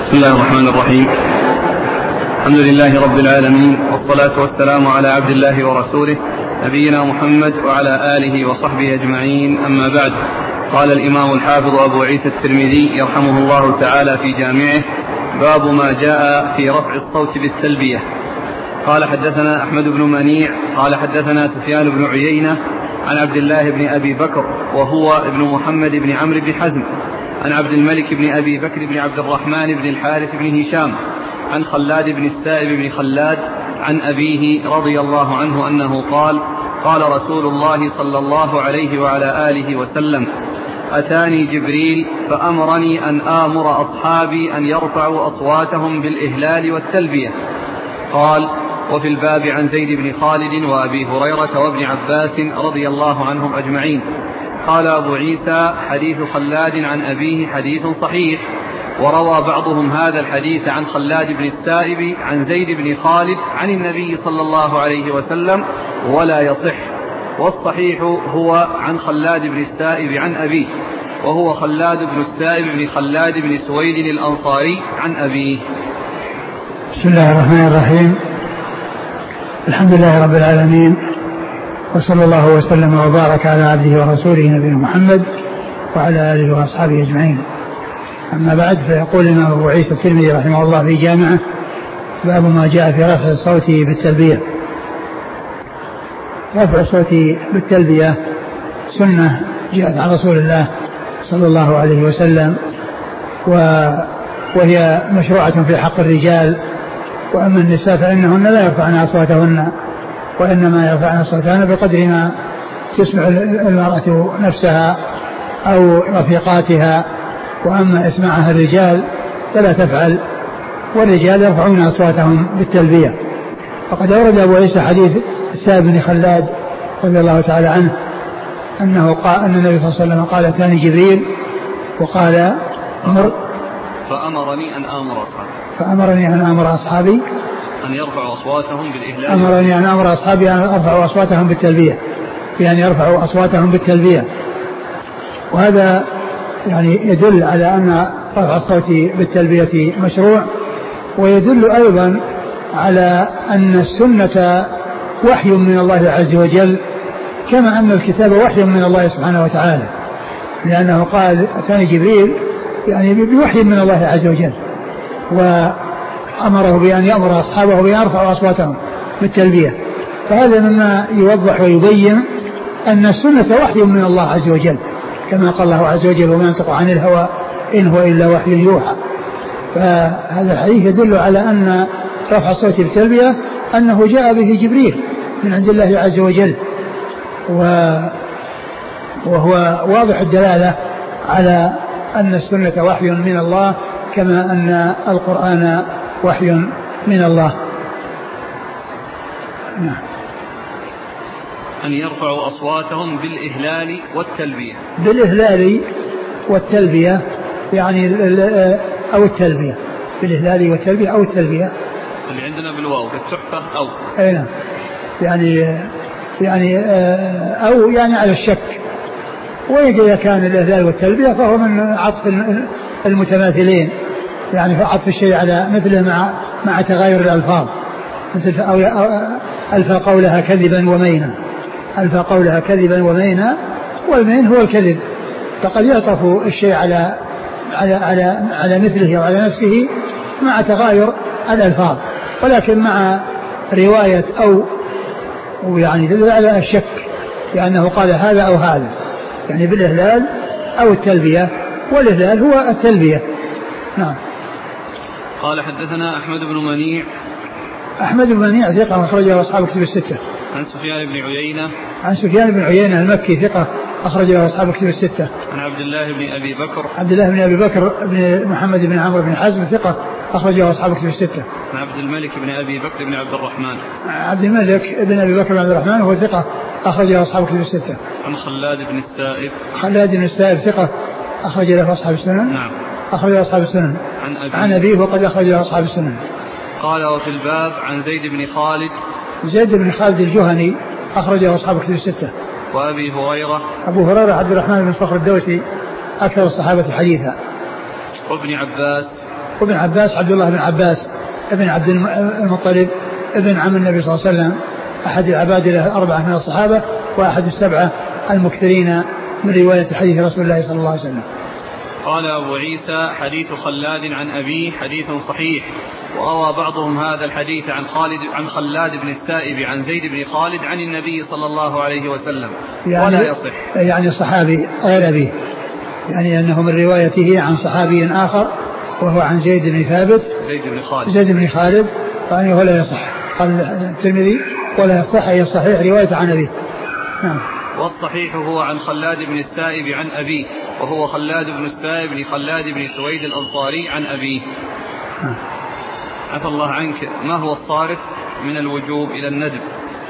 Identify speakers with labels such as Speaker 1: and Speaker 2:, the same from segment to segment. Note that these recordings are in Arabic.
Speaker 1: بسم الله الرحمن الرحيم. الحمد لله رب العالمين، والصلاة والسلام على عبد الله ورسوله نبينا محمد وعلى آله وصحبه أجمعين، أما بعد. قال الإمام الحافظ أبو عيسى الترمذي يرحمه الله تعالى في جامعه: باب ما جاء في رفع الصوت بالتلبية. قال حدثنا أحمد بن منيع قال حدثنا سفيان بن عيينة عن عبد الله بن أبي بكر وهو ابن محمد بن عمرو بن حزم عن عبد الملك بن أبي بكر بن عبد الرحمن بن الحارث بن هشام عن خلاد بن السائب بن خلاد عن أبيه رضي الله عنه أنه قال: قال رسول الله صلى الله عليه وعلى آله وسلم: أتاني جبريل فأمرني أن آمر أصحابي أن يرفعوا أصواتهم بالإهلال والتلبية. قال: وفي الباب عن زيد بن خالد وأبي هريرة وابن عباس رضي الله عنهم أجمعين. قال أبو عيسى: حديث خلاد عن أبيه حديث صحيح، وروى بعضهم هذا الحديث عن خلاد بن السائب عن زيد بن خالد عن النبي صلى الله عليه وسلم ولا يصح، والصحيح هو عن خلاد بن السائب عن أبيه، وهو خلاد بن السائب بن خلاد بن سويد الأنصاري عن أبيه.
Speaker 2: بسم الله الرحمن الرحيم. الحمد لله رب العالمين، وصلى الله وسلم وبارك على عبده ورسوله نبينا محمد وعلى آله وأصحابه أجمعين. أما بعد، فيقول الإمام أبو عيسى الترمذي رحمه الله في جامعه: باب ما جاء في رفع الصوت بالتلبية. رفع الصوت بالتلبية سنة جاءت عن رسول الله صلى الله عليه وسلم، وهي مشروعة في حق الرجال، وأما النساء فإنهن لا يرفعن أصواتهن، وإنما يرفعن أصواتهن بقدر ما تسمع المرأة نفسها أو رفيقاتها، وأما إسماعها الرجال فلا تفعل، والرجال يرفعون أصواتهم بالتلبية. وقد أورد أبو عيسى حديث السائب بن خلاد رضي الله تعالى عنه أنه قال أن النبي صلى الله عليه وسلم قال: أتاني جبريل وقال:
Speaker 1: فأمرني أن
Speaker 2: آمر أصحابي
Speaker 1: أن يرفعوا أصواتهم بالإهلال.
Speaker 2: أمرني أن آمر أصحابي أن يرفعوا أصواتهم بالتلبية، يعني يرفعوا أصواتهم بالتلبية. وهذا يعني يدل على أن رفع الصوت بالتلبية مشروع، ويدل أيضا على أن السنة وحي من الله عز وجل، كما أن الكتاب وحي من الله سبحانه وتعالى، لأنه قال: أتاني جبريل، يعني بوحي من الله عز وجل، وأمره بأن يأمر أصحابه بأن يرفعوا أصواتهم بالتلبية. فهذا مما يوضح ويبين أن السنة وحي من الله عز وجل، كما قال الله عز وجل: وما ينطق عن الهوى إن هو إلا وحي يوحى. فهذا الحديث يدل على أن رفع الصوت بالتلبية أنه جاء به جبريل من عند الله عز وجل، وهو واضح الدلالة على أن السنة وحي من الله، كما أن القرآن وحي من الله. نعم.
Speaker 1: أن يرفعوا أصواتهم بالإهلال والتلبية.
Speaker 2: بالإهلال والتلبية يعني أو التلبية، بالإهلال والتلبية أو التلبية
Speaker 1: اللي عندنا بالواو بالتحفة أو
Speaker 2: أين يعني أو يعني على الشك. وإذا كان الإهلال والتلبية فهو من عطف المتماثلين، يعني عطف الشيء على مثله مع تغاير الألفاظ، مثل ألفى قولها كذبا ومينا، ألفى قولها كذبا ومينا، والمين هو الكذب. فقد يعطف الشيء على مثله أو على نفسه مع تغاير الألفاظ، ولكن مع رواية أو يعني تدل على الشك، لأنه قال هذا أو هذا، يعني بالإهلال أو التلبية، والإهلال هو التلبية. نعم.
Speaker 1: قال حدثنا أحمد بن منيع.
Speaker 2: أحمد بن منيع ثقة أخرجه أصحاب كتب الستة.
Speaker 1: عن سفيان بن عيينة.
Speaker 2: عن سفيان بن عيينة المكي ثقة أخرجه أصحاب كتب الستة.
Speaker 1: عن عبد الله بن أبي بكر.
Speaker 2: عبد الله بن أبي بكر بن محمد بن عمرو بن حزم ثقة أخرجه أصحاب كتب الستة.
Speaker 1: عن عبد الملك بن أبي بكر بن عبد الرحمن.
Speaker 2: عبد الملك بن أبي بكر بن عبد الرحمن وهو ثقة أخرجه أصحاب كتب الستة.
Speaker 1: عن خلاد بن السائب.
Speaker 2: خلاد بن السائب ثقة أخرج له أصحاب السنن.
Speaker 1: نعم.
Speaker 2: أخرج أصحاب السنن. عن أبيه وقد أخرج له أصحاب السنن.
Speaker 1: قال: وفي الباب عن زيد بن خالد.
Speaker 2: زيد بن خالد الجهني أخرجه أصحاب كتب الستة.
Speaker 1: وأبي هريرة.
Speaker 2: أبو هريرة عبد الرحمن بن صخر الدوسي أكثر الصحابة حديثا.
Speaker 1: وابن عباس.
Speaker 2: وابن عباس عبد الله بن عباس ابن عبد المطلب ابن عم النبي صلى الله عليه وسلم، أحد العباد له 4 من الصحابة وأحد 7 المكثرين من رواية حديث رسول الله صلى الله عليه وسلم.
Speaker 1: قال أبو عيسى حديث خلاد عن أبيه حديث صحيح، وروى بعضهم هذا الحديث عن خلاد بن السائب عن زيد بن خالد عن النبي صلى الله عليه وسلم ولا يصح.
Speaker 2: يعني صحابي غير أبيه، يعني أنه من روايته عن صحابي آخر وهو عن زيد بن ثابت زيد بن خالد يعني ولا يصح. قال الترمذي ولا يصح، أي صحيح رواية عن أبيه. نعم.
Speaker 1: والصحيح هو عن خلاد بن السائب عن أبيه، وهو خلاد بن السائب بن خلاد بن سويد الأنصاري عن أبيه. عفى الله عنك، ما هو الصارف من الوجوب إلى الندب؟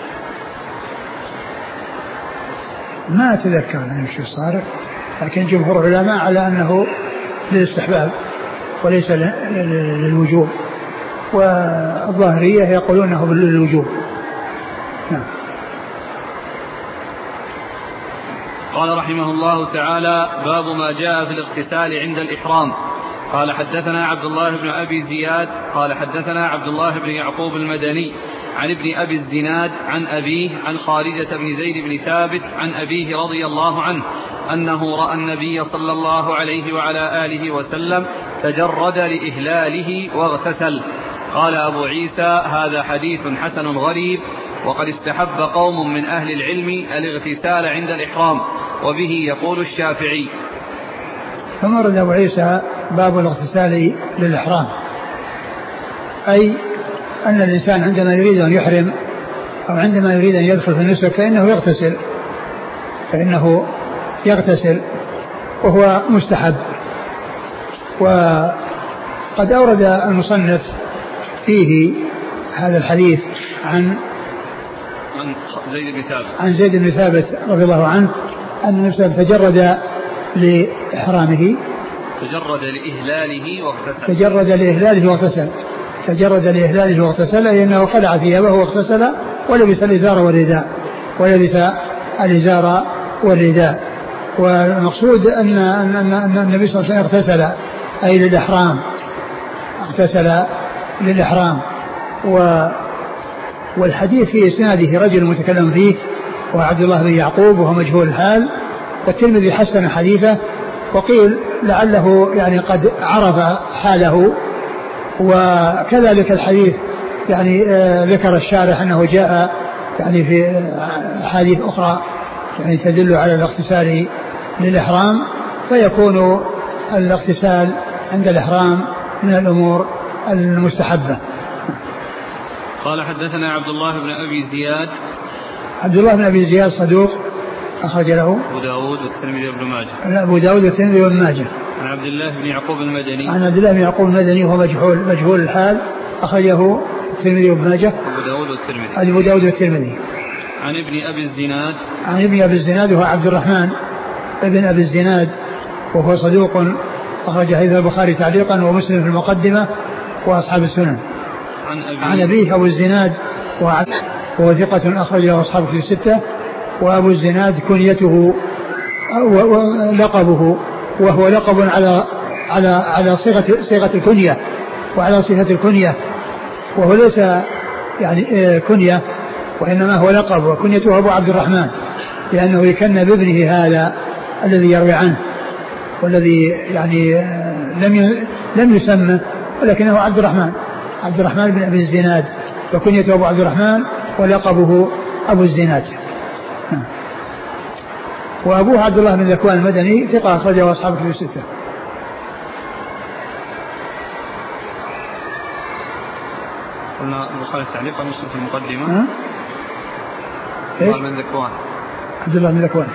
Speaker 2: ما أتذكر أن شو الصارف، لكن جمهور العلماء على أنه للاستحباب وليس للوجوب، والظاهرية يقولون أنه للوجوب. نعم.
Speaker 1: قال رحمه الله تعالى: باب ما جاء في الاغتسال عند الإحرام. قال حدثنا عبد الله بن أبي زياد قال حدثنا عبد الله بن يعقوب المدني عن ابن أبي الزناد عن أبيه عن خارجة بن زيد بن ثابت عن أبيه رضي الله عنه أنه رأى النبي صلى الله عليه وعلى آله وسلم تجرد لإهلاله واغتسل. قال أبو عيسى: هذا حديث حسن غريب، وقد استحب قوم من أهل العلم الاغتسال عند الإحرام، وبه يقول الشافعي.
Speaker 2: ثم ورد أبو عيسى باب الاغتسال للإحرام، أي أن الإنسان عندما يريد أن يحرم أو عندما يريد أن يدخل في النسك فإنه يغتسل وهو مستحب. وقد أورد المصنف فيه هذا الحديث عن زيد بن ثابت رضي الله عنه أن النبي صلى الله عليه وسلم تجرد لإحرامه،
Speaker 1: تجرد
Speaker 2: لإهلاله واغتسل، أي أنه خلع ثيابه واغتسل ولبس الإزار والرداء. والمقصود أن النبي صلى الله عليه وسلم اغتسل أي للإحرام، اغتسل للإحرام. والحديث في إسناده رجل متكلم فيه وعبد الله بن يعقوب وهو مجهول الحال، والترمذي حسن حديثه، وقيل لعله يعني قد عرف حاله. وكذلك الحديث يعني ذكر الشارح أنه جاء يعني في حديث أخرى يعني تدل على الاغتسال للإحرام، فيكون الاغتسال عند الإحرام من الأمور المستحبة.
Speaker 1: قال حدثنا عبد الله بن أبي زياد.
Speaker 2: عبد الله بن أبي زياد صدوق أخرج له
Speaker 1: أبو داود والترمذي وابن ماجه.
Speaker 2: أبو داود والترمذي وابن ماجه.
Speaker 1: عن عبد الله بن يعقوب المدني.
Speaker 2: عن عبد الله بن يعقوب المدني وهو مجهول الحال، أخرجه الترمذي وابن ماجه. أبو داود والترمذي.
Speaker 1: عن ابن
Speaker 2: أبي الزناد وهو عبد الرحمن ابن أبي الزناد، وهو صدوق أخرج حديث البخاري تعليقا ومسلم في المقدمة وأصحاب السنن. عن أبيه أبو الزناد وهو ثقة أخرج له أصحاب في 6. وأبو الزناد كنيته ولقبه، وهو لقب على صيغة الكنية وعلى صفة الكنية، وهو ليس يعني كنية وإنما هو لقب، وكنيته أبو عبد الرحمن، لأنه يكنى بابنه هذا الذي يروي عنه والذي يعني لم يسمى، ولكنه عبد الرحمن بن أبي الزناد، وكنيته أبو عبد الرحمن ولقبه أبو الزناد. وأبوه عبد الله بن ذكوان المدني ثقة أخرجه أصحابه في 6.
Speaker 1: قلنا البخاري تعليقا مسلم في المقدمة. عبد الله بن ذكوان.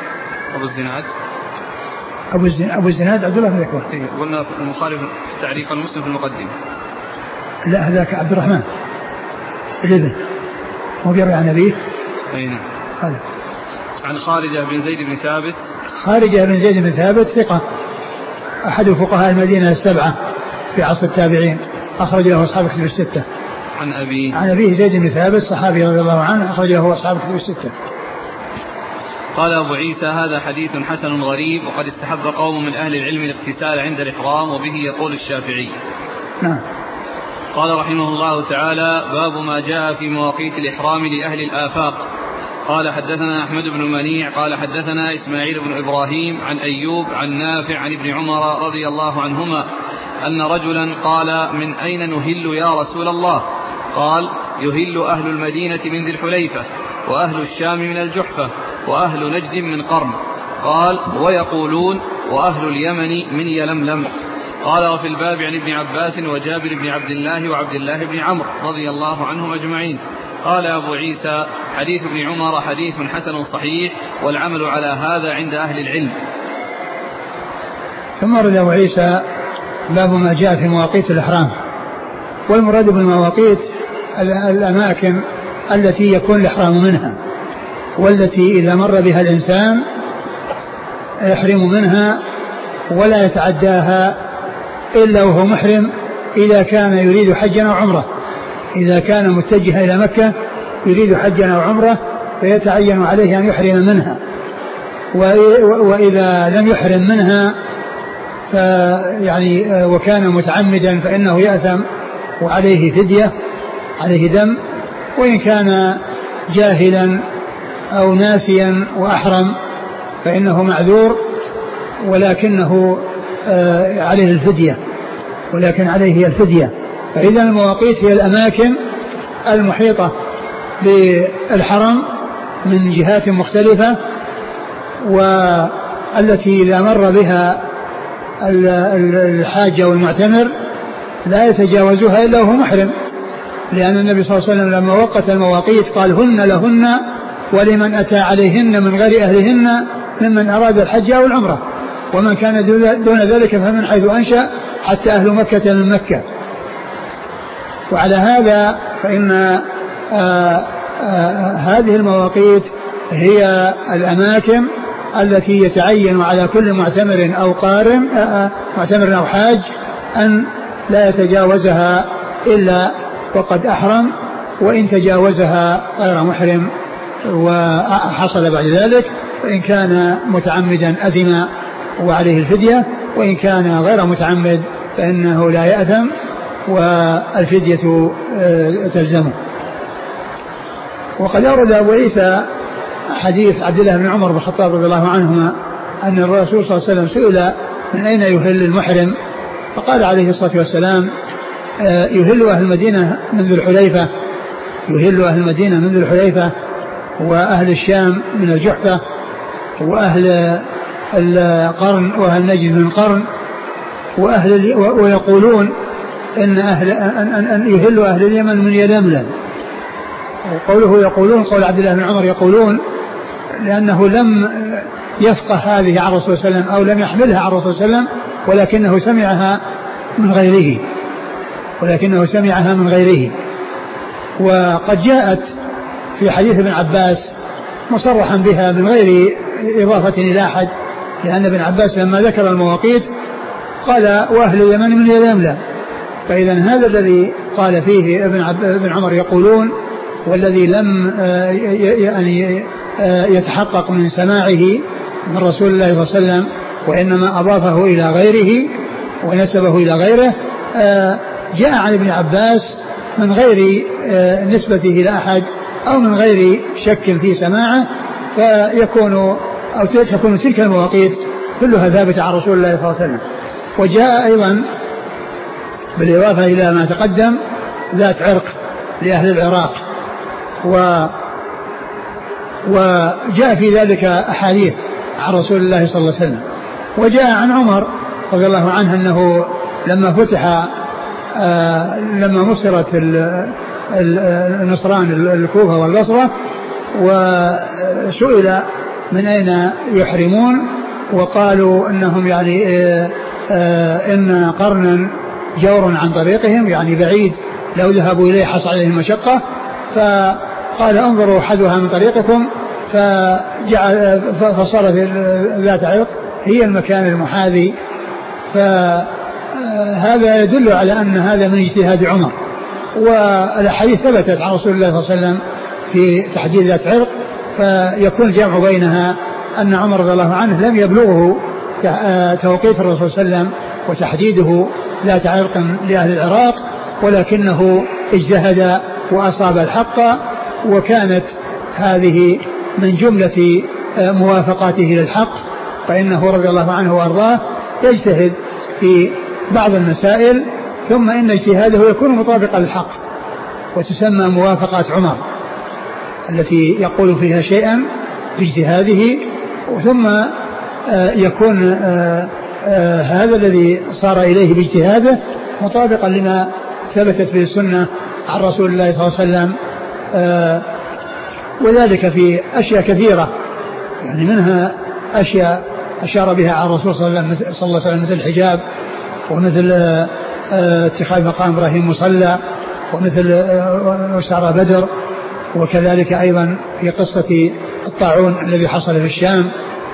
Speaker 1: أبو الزناد عبد الله بن ذكوان. قلنا البخاري تعليقا مسلم في المقدمة.
Speaker 2: لا، هذاك عبد الرحمن الابن، هو بيروي عن أبيه.
Speaker 1: أين؟ عن خارجة بن زيد بن ثابت ثقة أحد فقهاء المدينة 7 في عصر التابعين، أخرج له أصحاب كتب 6. عن أبيه زيد بن ثابت صحابي رضي الله عنه، أخرج له أصحاب كتب 6. قال أبو عيسى: هذا حديث حسن غريب، وقد استحب قوم من أهل العلم الاغتسال عند الإحرام، وبه يقول الشافعي.
Speaker 2: نعم.
Speaker 1: قال رحمه الله تعالى: باب ما جاء في مواقيت الإحرام لأهل الآفاق. قال حدثنا أحمد بن منيع قال حدثنا إسماعيل بن إبراهيم عن أيوب عن نافع عن ابن عمر رضي الله عنهما أن رجلا قال: من أين نهل يا رسول الله؟ قال: يهل أهل المدينة من ذي الحليفة، وأهل الشام من الجحفة، وأهل نجد من قرن. قال: ويقولون وأهل اليمن من يلملم. قال: وفي الباب عن ابن عباس وجابر بن عبد الله وعبد الله بن عمرو رضي الله عنهم أجمعين. قال أبو عيسى: حديث ابن عمر حديث حسن صحيح، والعمل على هذا عند أهل العلم.
Speaker 2: ثم ورد أبو عيسى باب ما جاء في مواقيت الإحرام. والمراد بالمواقيت الأماكن التي يكون الإحرام منها، والتي إذا مر بها الإنسان يحرم منها ولا يتعداها إلا وهو محرم، إذا كان يريد حجا أو عمره. إذا كان متجها إلى مكة يريد حجا أو عمره فيتعين عليه أن يحرم منها، وإذا لم يحرم منها فيعني وكان متعمدا فإنه يأثم وعليه فدية، عليه دم. وإن كان جاهلا أو ناسيا وأحرم فإنه معذور، ولكنه عليه الفدية، ولكن عليه الفدية. فإذا المواقيت هي الأماكن المحيطة بالحرم من جهات مختلفة، والتي إذا مر بها الحاج والمعتمر لا يتجاوزها إلا وهو محرم، لأن النبي صلى الله عليه وسلم لما وقت المواقيت قال: هن لهن ولمن أتى عليهن من غير أهلهن ممن أراد الحج أو العمرة، ومن كان دون ذلك فمن حيث أنشأ حتى أهل مكة من مكة. وعلى هذا فإن هذه المواقيت هي الأماكن التي يتعين على كل معتمر أو قارن، معتمر أو حاج، أن لا يتجاوزها إلا وقد أحرم، وإن تجاوزها غير محرم وحصل بعد ذلك فإن كان متعمدا أثم وعليه الفدية، وإن كان غير متعمد فإنه لا يأثم والفدية تلزمه. وقد أورد أبو عيسى حديث عبد الله بن عمر بن الخطاب رضي الله عنهما أن الرسول صلى الله عليه وسلم سئل: من أين يهل المحرم؟ فقال عليه الصلاة والسلام: يهل أهل المدينة من ذي الحليفة، يهل أهل المدينة من ذي الحليفة، وأهل الشام من الجحفة، وأهل القرن وأهل نجد من قرن، ويقولون أن يهل أهل اليمن من يلملم. وقوله يقولون قول عبد الله بن عمر يقولون، لأنه لم يفقه هذه عن الرسول صلى الله عليه وسلم أو لم يحملها عن الرسول صلى الله عليه وسلم، ولكنه سمعها من غيره. وقد جاءت في حديث ابن عباس مصرحا بها من غير إضافة إلى أحد، لأن ابن عباس لما ذكر المواقيت قال: وأهل اليمن من يلملم. فإذا هذا الذي قال فيه ابن عمر يقولون، والذي لم يعني يتحقق من سماعه من رسول الله صلى الله عليه وسلم، وإنما أضافه إلى غيره ونسبه إلى غيره، جاء عن ابن عباس من غير نسبته إلى أحد أو من غير شك في سماعه، تكون تلك المواقيت كلها ثابتة عن رسول الله صلى الله عليه وسلم. وجاء أيضا بالإضافة إلى ما تقدم ذات عرق لأهل العراق، وجاء في ذلك أحاديث عن رسول الله صلى الله عليه وسلم. وجاء عن عمر رضي الله عنه أنه لما مصرت النصران الكوفة والبصرة وسئل من أين يحرمون، وقالوا إنهم يعني إن قرنا جور عن طريقهم، يعني بعيد لو ذهبوا إليه حصل عليهم مشقة، فقال: انظروا حذوها من طريقكم، فصارت ذات عرق هي المكان المحاذي. فهذا يدل على أن هذا من اجتهاد عمر، والأحاديث ثبتت عن رسول الله صلى الله عليه وسلم في تحديد ذات عرق، فيكون الجمع بينها أن عمر رضي الله عنه لم يبلغه توقيت الرسول صلى الله عليه وسلم وتحديده ذات عرق لأهل العراق، ولكنه اجتهد وأصاب الحق، وكانت هذه من جملة موافقاته للحق، فإنه رضي الله عنه وأرضاه يجتهد في بعض المسائل ثم إن اجتهاده يكون مطابقا للحق، وتسمى موافقات عمر التي يقول فيها شيئا باجتهاده ثم يكون هذا الذي صار إليه باجتهاده مطابقا لما ثبتت به السنة عن رسول الله صلى الله عليه وسلم، وذلك في أشياء كثيرة، يعني منها أشياء أشار بها عن الرسول صلى الله عليه وسلم مثل الحجاب، ومثل اتخاذ مقام إبراهيم مصلى، ومثل أسرى بدر، وكذلك أيضا في قصة الطاعون الذي حصل في الشام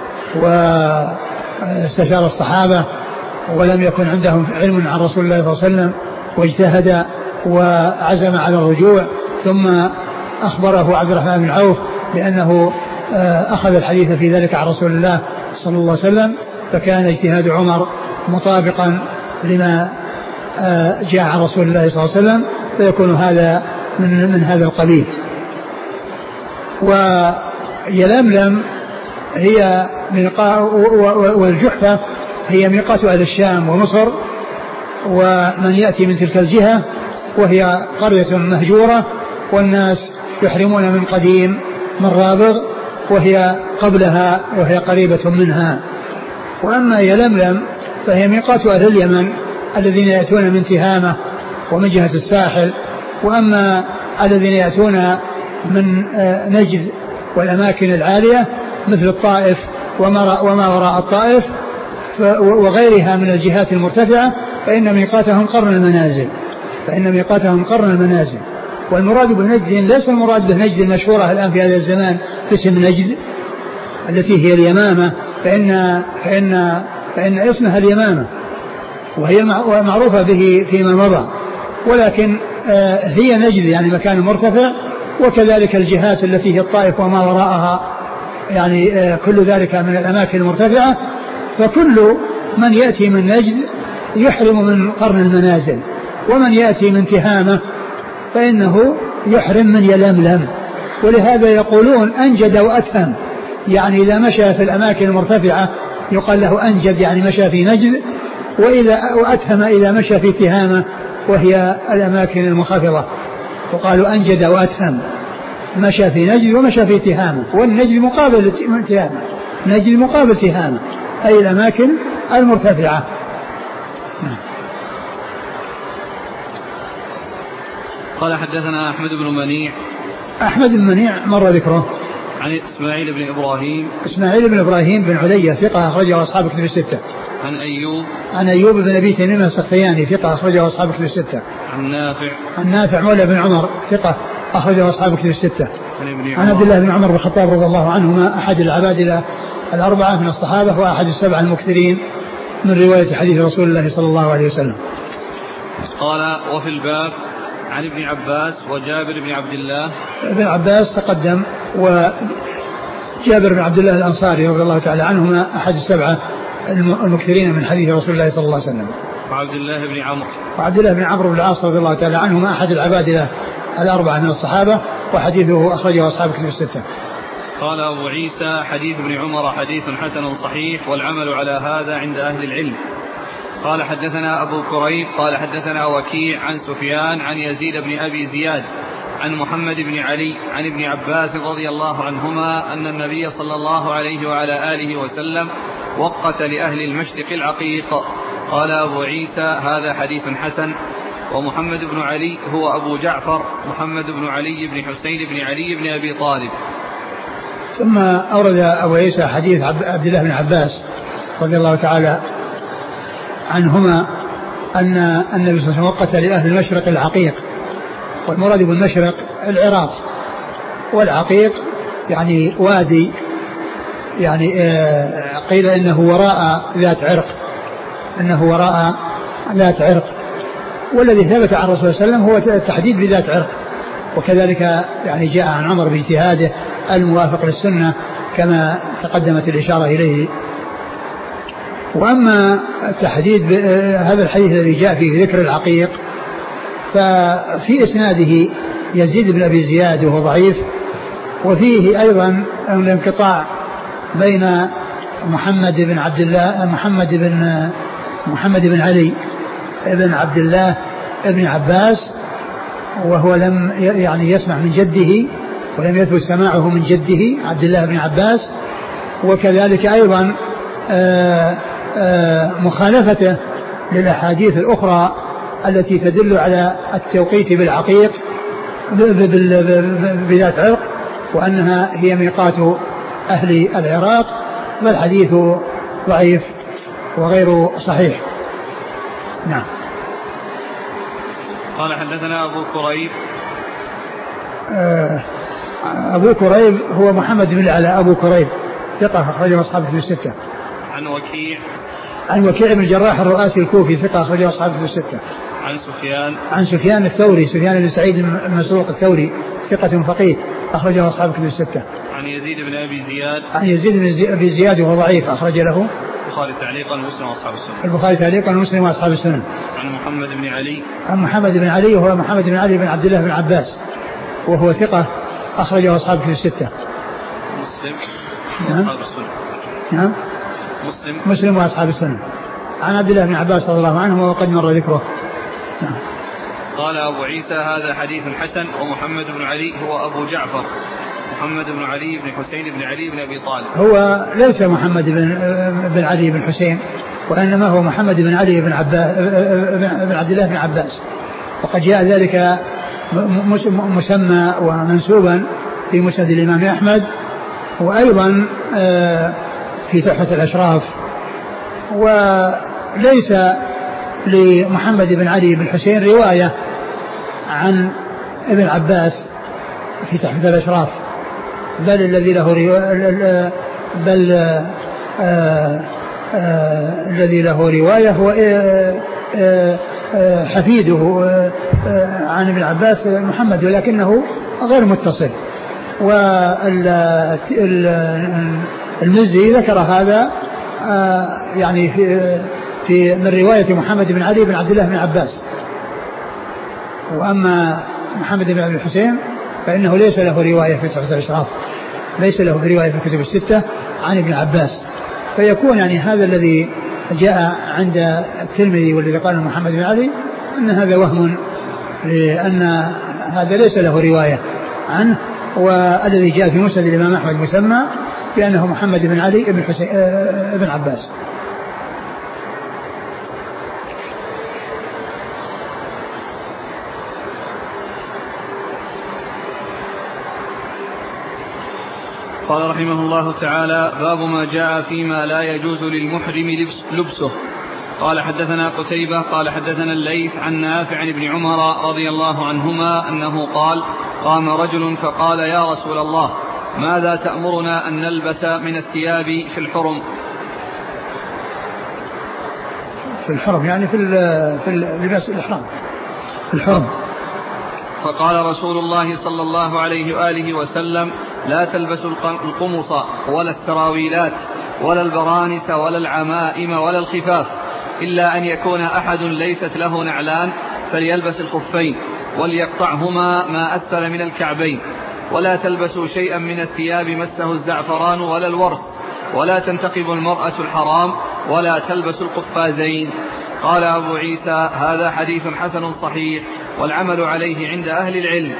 Speaker 2: واستشار الصحابة ولم يكن عندهم علم عن رسول الله صلى الله عليه وسلم واجتهد وعزم على الرجوع، ثم أخبره عبد الرحمن بن عوف بأنه أخذ الحديث في ذلك عن رسول الله صلى الله عليه وسلم، فكان اجتهاد عمر مطابقا لما جاء عن رسول الله صلى الله عليه وسلم، فيكون هذا من هذا القبيل. ويلملم هي والجحفة هي ميقات أهل الشام ومصر، ومن يأتي من تلك الجهة، وهي قرية مهجورة والناس يحرمون من قديم من رابغ، وهي قبلها وهي قريبة منها. وأما يلملم فهي ميقات أهل اليمن الذين يأتون من تهامة ومن جهة الساحل، وأما الذين يأتون من نجد والأماكن العالية مثل الطائف وما وراء الطائف وغيرها من الجهات المرتفعة فإن ميقاتهم قرن المنازل. والمراد بنجد ليس المراد به نجد المشهورة الآن في هذا الزمان اسم نجد التي هي اليمامة، فإن اسمها اليمامة وهي معروفة به فيما مضى، ولكن هي نجد يعني مكان مرتفع، وكذلك الجهات التي هي الطائف وما وراءها، يعني كل ذلك من الأماكن المرتفعة. فكل من يأتي من نجد يحرم من قرن المنازل، ومن يأتي من تهامة فإنه يحرم من يلملم. ولهذا يقولون أنجد وأتهم، يعني إذا مشى في الأماكن المرتفعة يقال له أنجد يعني مشى في نجد، وأتهم إذا مشى في تهامة وهي الأماكن المنخفضة، وقالوا أنجد وأتهم، مشى في نجد ومشى في تهامة، والنجد مقابل تهامة، نجد مقابل تهامة أي الأماكن المرتفعة.
Speaker 1: قال حدثنا أحمد بن منيع مر ذكره. عن إسماعيل بن إبراهيم بن علية ثقة أخرجه أصحاب كتب الستة. عن أيوب بن أبي تميم السختياني ثقة أخرجه أصحاب كتب الستة. عن نافع مولى بن عمر ثقة أخرجه أصحاب كتب الستة. عن عبد الله بن عمر بن الخطاب رضي الله عنهما أحد العبادلة الأربعة من الصحابة وأحد السبعة المكثرين من رواية حديث رسول الله صلى الله عليه وسلم. قال وفي الباب عن ابن عباس وجابر بن عبد الله.
Speaker 2: ابن عباس تقدم، وجابر بن عبد الله الأنصاري رضي الله تعالى عنهما أحد السبعة المكثرين من حديث رسول الله صلى الله عليه وسلم.
Speaker 1: وعبد الله بن عمرو بن العاص رضي الله تعالى عنهما أحد العبادلة الأربعة من الصحابة، وحديثه أخرجه أصحاب كتب الستة. قال أبو عيسى حديث ابن عمر حديث حسن صحيح، والعمل على هذا عند أهل العلم. قال حدثنا أبو كريب قال حدثنا وكيع عن سفيان عن يزيد بن أبي زياد عن محمد بن علي عن ابن عباس رضي الله عنهما أن النبي صلى الله عليه وعلى آله وسلم وقت لأهل المشرق العقيق. قال أبو عيسى هذا حديث حسن. ومحمد بن علي هو أبو جعفر محمد بن علي بن حسين بن علي بن أبي طالب.
Speaker 2: ثم أورد أبو عيسى حديث عبد الله بن عباس رضي الله تعالى عنهما أن النبي صلى الله عليه وسلم وقت لأهل المشرق العقيق، والمراد بالمشرق العراق، والعقيق يعني وادي، يعني قيل إنه وراء ذات عرق، والذي ثبت عن الرسول صلى الله عليه وسلم هو التحديد بذات عرق، وكذلك يعني جاء عن عمر باجتهاده الموافق للسنة كما تقدمت الإشارة إليه. وأما تحديد هذا الحديث الذي جاء فيه ذكر العقيق ففي إسناده يزيد بن أبي زياد وهو ضعيف، وفيه أيضا الانقطاع بين محمد بن عبد الله محمد بن علي بن عبد الله بن عباس، وهو لم يعني يسمع من جده ولم يثبت سماعه من جده عبد الله بن عباس. وكذلك أيضا مخالفته للأحاديث الأخرى التي تدل على التوقيت بالعقيق بذات عرق وأنها هي ميقات أهل العراق، فالحديث ضعيف وغير صحيح. نعم.
Speaker 1: قال حدثنا أبو كريب.
Speaker 2: أبو كريب هو محمد بن العلاء أبو كريب ثقة أخرجه أصحاب الكتب الستة. عن وكيع بن الجراح الرؤاسي الكوفي ثقة أخرجه أصحاب الكتب الستة. عن سفيان الثوري سفيان بن سعيد مسروق الثوري ثقة فقيه أخرجه أصحاب الكتب الستة.
Speaker 1: عن يزيد بن
Speaker 2: أبي زياد وهو ضعيف أخرج له
Speaker 1: البخاري تعليقا ومسلم وأصحاب السنن.
Speaker 2: البخاري تعليقا ومسلم وأصحاب السنن.
Speaker 1: عن محمد بن علي
Speaker 2: وهو محمد بن علي بن عبد الله بن عباس وهو ثقة أخرجه أصحاب الكتب الستة. نعم. مسلم وأصحاب السنن. عن عبد الله بن عباس رضي الله عنه وقد مر ذكره. نعم.
Speaker 1: قال أبو عيسى هذا حديث حسن. ومحمد بن علي هو أبو جعفر محمد بن علي بن حسين بن علي بن أبي طالب.
Speaker 2: هو ليس محمد بن علي بن حسين وإنما هو محمد بن علي بن عبد الله بن عباس، وقد جاء ذلك مسمى ومنسوبا في مسند الإمام أحمد وأيضا في تحفة الأشراف. وليس لمحمد بن علي بن حسين رواية عن ابن عباس في تحفة الأشراف، بل الذي له رواية هو حفيده عن ابن عباس محمد ولكنه غير متصل. والمزي ذكر هذا يعني في من رواية محمد بن علي بن عبد الله بن عباس. وأما محمد بن علي الحسين فإنه ليس له رواية في تحفة الأشراف، ليس له رواية في الكتب الستة عن ابن عباس، فيكون يعني هذا الذي جاء عند الترمذي والذي قال محمد بن علي أن هذا وهم، لأن هذا ليس له رواية عنه. والذي جاء في مسند الإمام أحمد مسمى بأنه محمد بن علي بن حسين بن عباس.
Speaker 1: قال رحمه الله تعالى: باب ما جاء فيما لا يجوز للمحرم لبسه. قال حدثنا قتيبة قال حدثنا الليث عن نافع عن ابن عمر رضي الله عنهما أنه قال: قام رجل فقال: يا رسول الله، ماذا تأمرنا أن نلبس من الثياب في الحرم؟
Speaker 2: في الحرم يعني في لباس الإحرام في الحرم.
Speaker 1: فقال رسول الله صلى الله عليه وآله وسلم: لا تلبسوا القمص ولا السراويلات ولا البرانس ولا العمائم ولا الخفاف، إلا أن يكون أحد ليست له نعلان فليلبس الخفين وليقطعهما ما أسفل من الكعبين، ولا تلبسوا شيئا من الثياب مسه الزعفران ولا الورس، ولا تنتقب المرأة الحرام، ولا تلبسوا القفازين. قال أبو عيسى: هذا حديث حسن صحيح والعمل عليه عند أهل العلم.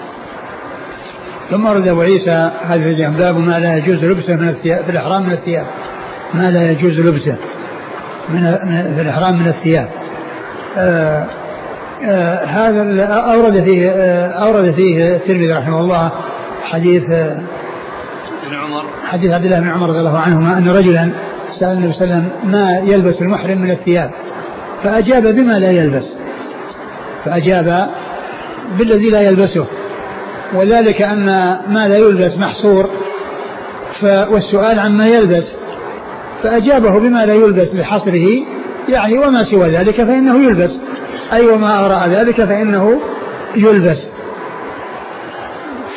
Speaker 2: ثم ورد أبو عيسى هذا باب ما لا يجوز لبسه من الثياب في الإحرام من الثياب، ما لا يجوز لبسه في الإحرام من الثياب. هذا أورد فيه الترمذي رحمه الله حديث عبد الله بن عمر رضي الله عنهما أن رجلا سأل النبي صلى الله عليه وسلم ما يلبس المحرم من الثياب، فأجاب بما لا يلبس، فأجاب بالذي لا يلبسه، وذلك أن ما لا يلبس محصور والسؤال عما يلبس، فأجابه بما لا يلبس بحصره، يعني وما سوى ذلك فإنه يلبس، أي وما أراء ذلك فإنه يلبس.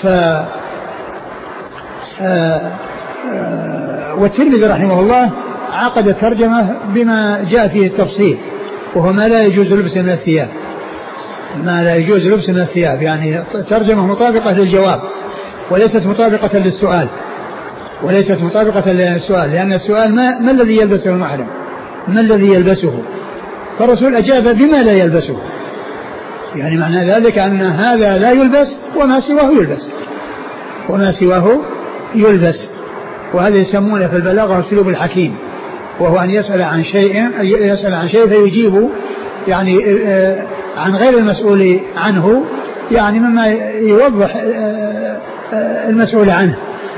Speaker 2: والترمذي رحمه الله عقد الترجمة بما جاء فيه التفصيل، وهو ما لا يجوز لبسه من الثياب، ما لا يجوز لبسه من الثياب، يعني ترجمة مطابقة للجواب وليست مطابقة للسؤال، وليست مطابقة للسؤال، لأن السؤال ما الذي يلبسه المحرم، ما الذي يلبسه، فالرسول أجاب بما لا يلبسه، يعني معنى ذلك أن هذا لا يلبس وما سواه يلبس، وما سواه يلبس. وهذا يسمونه في البلاغة أسلوب الحكيم، وهو أن يسأل عن شيء فيجيب يعني عن غير المسؤول عنه، يعني مما يوضح المسؤول عنه،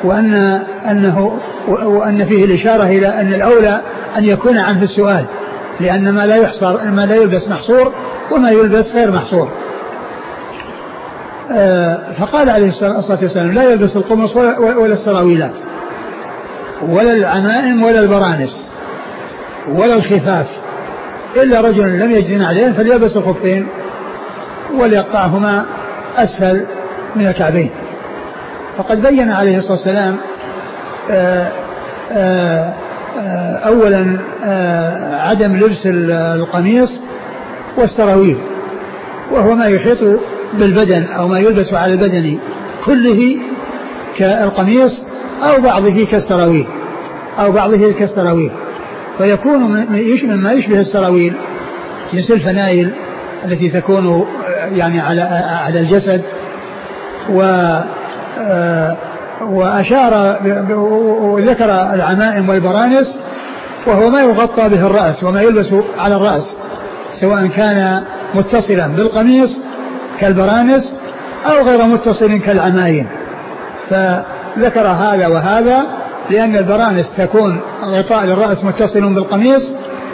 Speaker 2: وأن فيه الإشارة إلى أن الأولى أن يكون عنه السؤال، لأن ما لا يحصر، ما لا يلبس محصور وما يلبس غير محصور. فقال عليه الصلاة والسلام لا يلبس القمص ولا السراويلات ولا العمائم ولا البرانس ولا الخفاف إلا رجل لم يجد عليه فليلبس الخفين وليقطعهما أسفل من الكعبين. فقد بين عليه الصلاة والسلام أولا عدم لبس القميص والسراويل، وهو ما يحيط بالبدن أو ما يلبس على البدن كله كالقميص أو بعضه كالسراويل، فيكون مما يشبه السراويل جنس الفنايل التي تكون يعني على الجسد. وأشار وذكر العمائم والبرانس، وهو ما يغطى به الرأس وما يلبس على الرأس، سواء كان متصلا بالقميص كالبرانس أو غير متصل كالعمائم. فذكر هذا وهذا لأن البرانس تكون غطاء للرأس متصل بالقميص،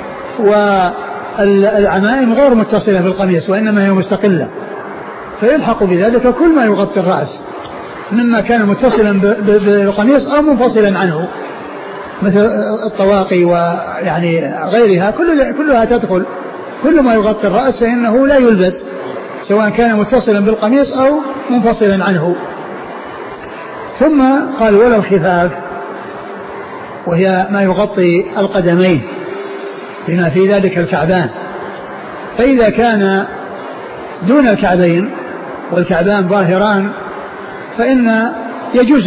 Speaker 2: والعمائم غير متصلة بالقميص وإنما هي مستقلة، فيلحق بذلك كل ما يغطي الرأس مما كان متصلا بالقميص أو منفصلا عنه، مثل الطواقي ويعني غيرها كلها تدخل، كل ما يغطي الرأس فإنه لا يلبس سواء كان متصلا بالقميص أو منفصلا عنه. ثم قال ولا الخفاف، وهي ما يغطي القدمين بما في ذلك الكعبان، فإذا كان دون الكعبين والكعبان ظاهران فإنه يجوز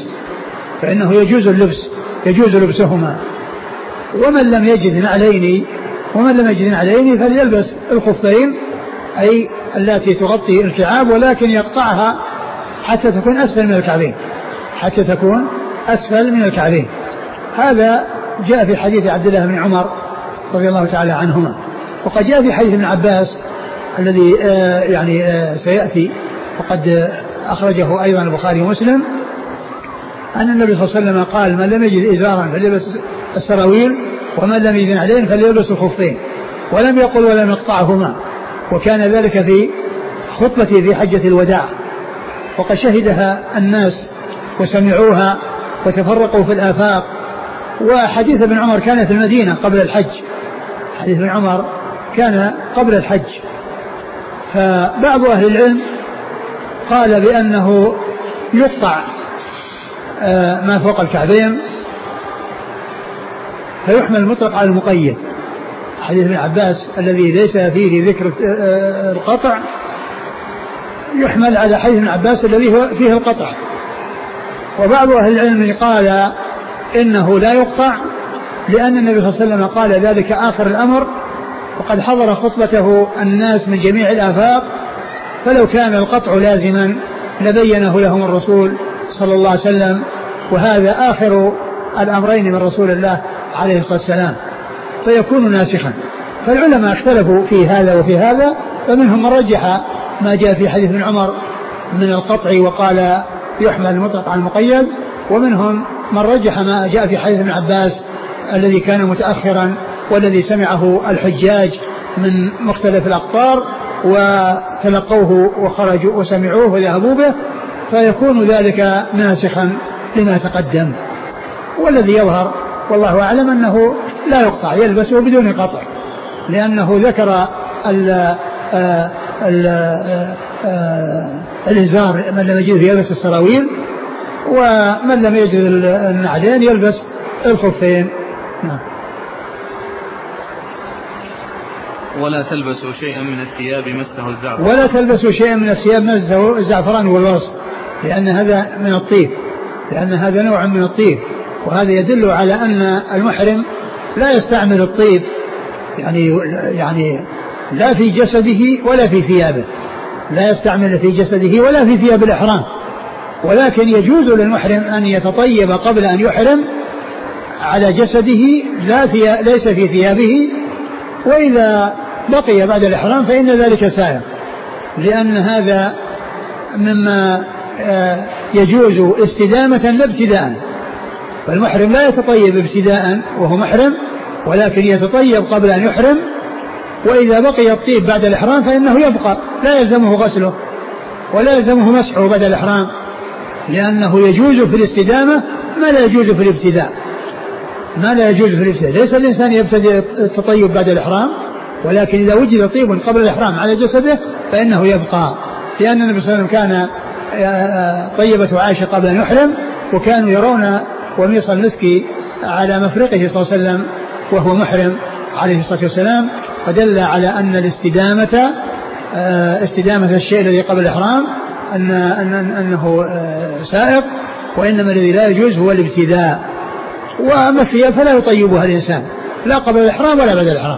Speaker 2: يجوز لبسهما. ومن لم يجد نعلين فليلبس الخفين، أي التي تغطي الكعاب ولكن يقطعها حتى تكون أسفل من الكعبين. هذا جاء في حديث عبد الله بن عمر رضي الله تعالى عنهما، وقد جاء في حديث ابن عباس الذي سيأتي، وقد أخرجه أيضا البخاري ومسلم، أن النبي صلى الله عليه وسلم قال من لم يجد إزارا فليلبس السراويل ومن لم يجد عليه فليلبس الخفين، ولم يقل ولم يقطعهما. وكان ذلك في خطبته في حجة الوداع، وقد شهدها الناس وسمعوها وتفرقوا في الآفاق. وحديث ابن عمر كان في المدينة قبل الحج، حديث ابن عمر كان قبل الحج. فبعض أهل العلم قال بأنه يقطع ما فوق الكعبين فيحمل المطلق على المقيد. حديث ابن عباس الذي ليس فيه ذكر القطع يحمل على حديث ابن عباس الذي فيه القطع. وبعض أهل العلم قال إنه لا يقطع، لأن النبي صلى الله عليه وسلم قال ذلك آخر الأمر، وقد حضر خطبته الناس من جميع الآفاق، فلو كان القطع لازما لبينه لهم الرسول صلى الله عليه وسلم، وهذا آخر الأمرين من رسول الله عليه الصلاة والسلام، فيكون ناسخا. فالعلماء اختلفوا في هذا وفي هذا، فمنهم من رجح ما جاء في حديث ابن عمر من القطع وقال يحمل المطلق على المقيد، ومنهم من رجح ما جاء في حديث ابن عباس الذي كان متأخرا والذي سمعه الحجاج من مختلف الأقطار وتلقوه وخرجوا وسمعوه وذهبوا به، فيكون ذلك ناسخا لما تقدم. والذي يظهر والله أعلم أنه لا يقطع، يلبسه بدون قطع، لأنه ذكر الإزار من لم يجد يلبس السراويل، ومن لم يجد النعلين يلبس الخفين.
Speaker 1: ولا تلبسوا شيئا من الثياب مسه الزعفران.
Speaker 2: ولا تلبسوا شيئا من الثياب مسه الزعفران والوصف، لأن هذا من الطيب، لأن هذا نوع من الطيب، وهذا يدل على أن المحرم لا يستعمل الطيب يعني لا في جسده ولا في ثيابه، لا يستعمل في جسده ولا في ثياب الإحرام، ولكن يجوز للمحرم أن يتطيب قبل أن يحرم على جسده ليس في ثيابه، وإذا بقي بعد الإحرام فإن ذلك سائغ، لأن هذا مما يجوز استدامة لا ابتداء، فالمحرم لا يتطيب ابتداء وهو محرم، ولكن يتطيب قبل أن يحرم، وإذا بقي الطيب بعد الإحرام فإنه يبقى، لا يلزمه غسله ولا يلزمه مسحه بعد الإحرام، لأنه يجوز في الاستدامة ما لا يجوز في الابتداء، ما لا يجوز في الابتداء. ليس الإنسان يبتدئ التطيب بعد الإحرام، ولكن إذا وجد طيب قبل الإحرام على جسده فإنه يبقى، لأن النبي صلى الله عليه وسلم كان طيبة عائشة قبل أن يحرم، وكانوا يرون وميص المسك على مفرقه صلى الله عليه وسلم وهو محرم عليه الصلاة والسلام، فدل على أن استدامة الشيء الذي قبل الإحرام أنه سائق، وإنما الذي لا يجوز هو الابتداء، وأما الثياب فلا يطيبها الإنسان لا قبل الإحرام ولا بعد الإحرام.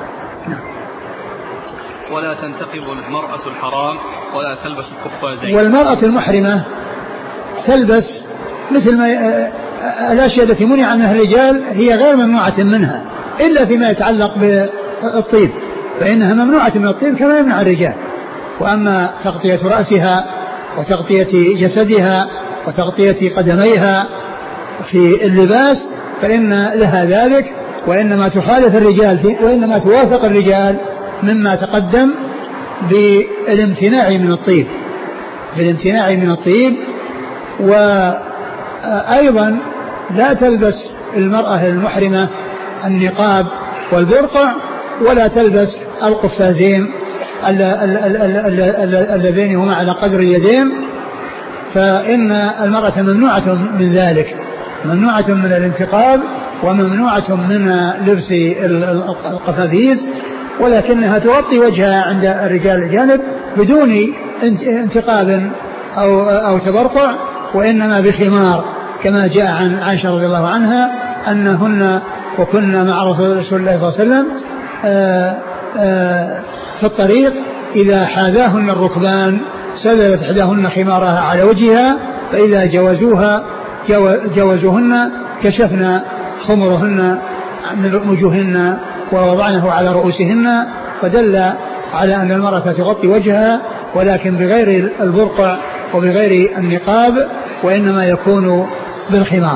Speaker 1: ولا تنتقب المرأة الحرام ولا تلبس القفازين.
Speaker 2: والمرأة المحرمة تلبس مثل ما الأشياء التي منع عنها الرجال هي غير ممنوعة منها إلا فيما يتعلق بالطيب، فإنها ممنوعة من الطيب كما يمنع الرجال. وأما تغطية رأسها وتغطية جسدها وتغطية قدميها في اللباس فإن لها ذلك، وإنما تخالف الرجال وإنما توافق الرجال مما تقدم بالامتناع من الطيب. وأيضا لا تلبس المرأة المحرمة النقاب والبرقع، ولا تلبس القفازين اللذين هما على قدر اليدين، فإن المرأة ممنوعة من ذلك، ممنوعة من الانتقاب وممنوعة من لبس القفازيز، ولكنها تغطي وجهها عند الرجال الأجانب بدون انتقاب أو تبرقع، وإنما بخمار، كما جاء عن عائشة رضي الله عنها أنهن وكنا مع رسول الله صلى الله عليه وسلم في الطريق إذا حاذاهن الركبان سدلت إحداهن خمارها على وجهها، فإذا جوزوهن كشفنا خمرهن من وجوههن ووضعنه على رؤوسهن، فدل على أن المرأة تغطي وجهها ولكن بغير البرقع وبغير النقاب، وإنما يكون بالخمار.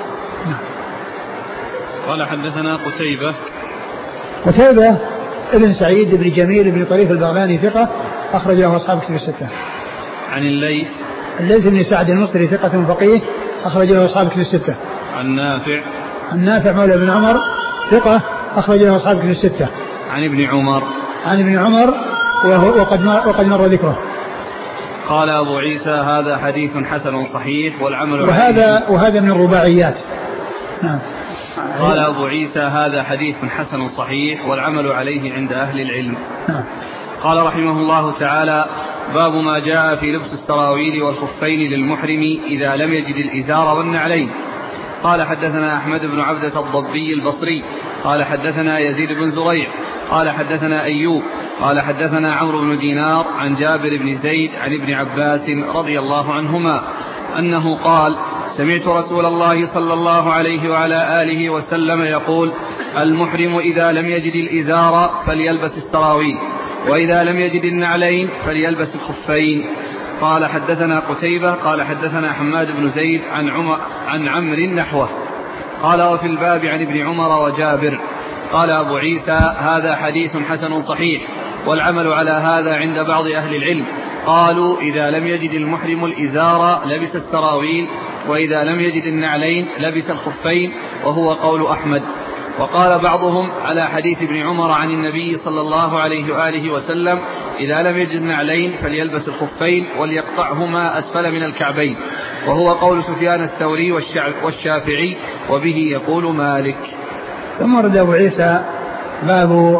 Speaker 1: قال حدثنا
Speaker 2: قتيبة ابن سعيد بن جميل بن طريف البغلاني ثقة أخرج له أصحاب كتب الستة.
Speaker 1: عن الليث
Speaker 2: بن سعد المصري ثقة فقيه أخرج له أصحاب كتب الستة.
Speaker 1: عن
Speaker 2: نافع مولى بن عمر ثقة أخرج له أصحاب كتب الستة.
Speaker 1: عن ابن عمر
Speaker 2: وقد مر ذكره.
Speaker 1: قال أبو عيسى هذا حديث حسن صحيح والعمل
Speaker 2: وهذا من الرباعيات. نعم.
Speaker 1: قال أبو عيسى هذا حديث حسن صحيح والعمل عليه عند أهل العلم. قال رحمه الله تعالى: باب ما جاء في لبس السراويل والخفين للمحرم إذا لم يجد الإزار والنعلين. قال حدثنا أحمد بن عبدة الضبي البصري قال حدثنا يزيد بن زريع قال حدثنا أيوب قال حدثنا عمرو بن دينار عن جابر بن زيد عن ابن عباس رضي الله عنهما أنه قال: سمعت رسول الله صلى الله عليه وعلى آله وسلم يقول: المحرم إذا لم يجد الإزار فليلبس السراويل، وإذا لم يجد النعلين فليلبس الخفين. قال حدثنا قتيبة قال حدثنا حماد بن زيد عن عمرو نحوه. قال: وفي الباب عن ابن عمر وجابر. قال أبو عيسى هذا حديث حسن صحيح والعمل على هذا عند بعض أهل العلم. قالوا: إذا لم يجد المحرم الإزار لبس السراويل، وإذا لم يجد النعلين لبس الخفين، وهو قول أحمد. وقال بعضهم على حديث ابن عمر عن النبي صلى الله عليه وآله وسلم: إذا لم يجد النعلين فليلبس الخفين وليقطعهما أسفل من الكعبين، وهو قول سفيان الثوري والشافعي، وبه يقول مالك.
Speaker 2: ثم ورد أبو عيسى باب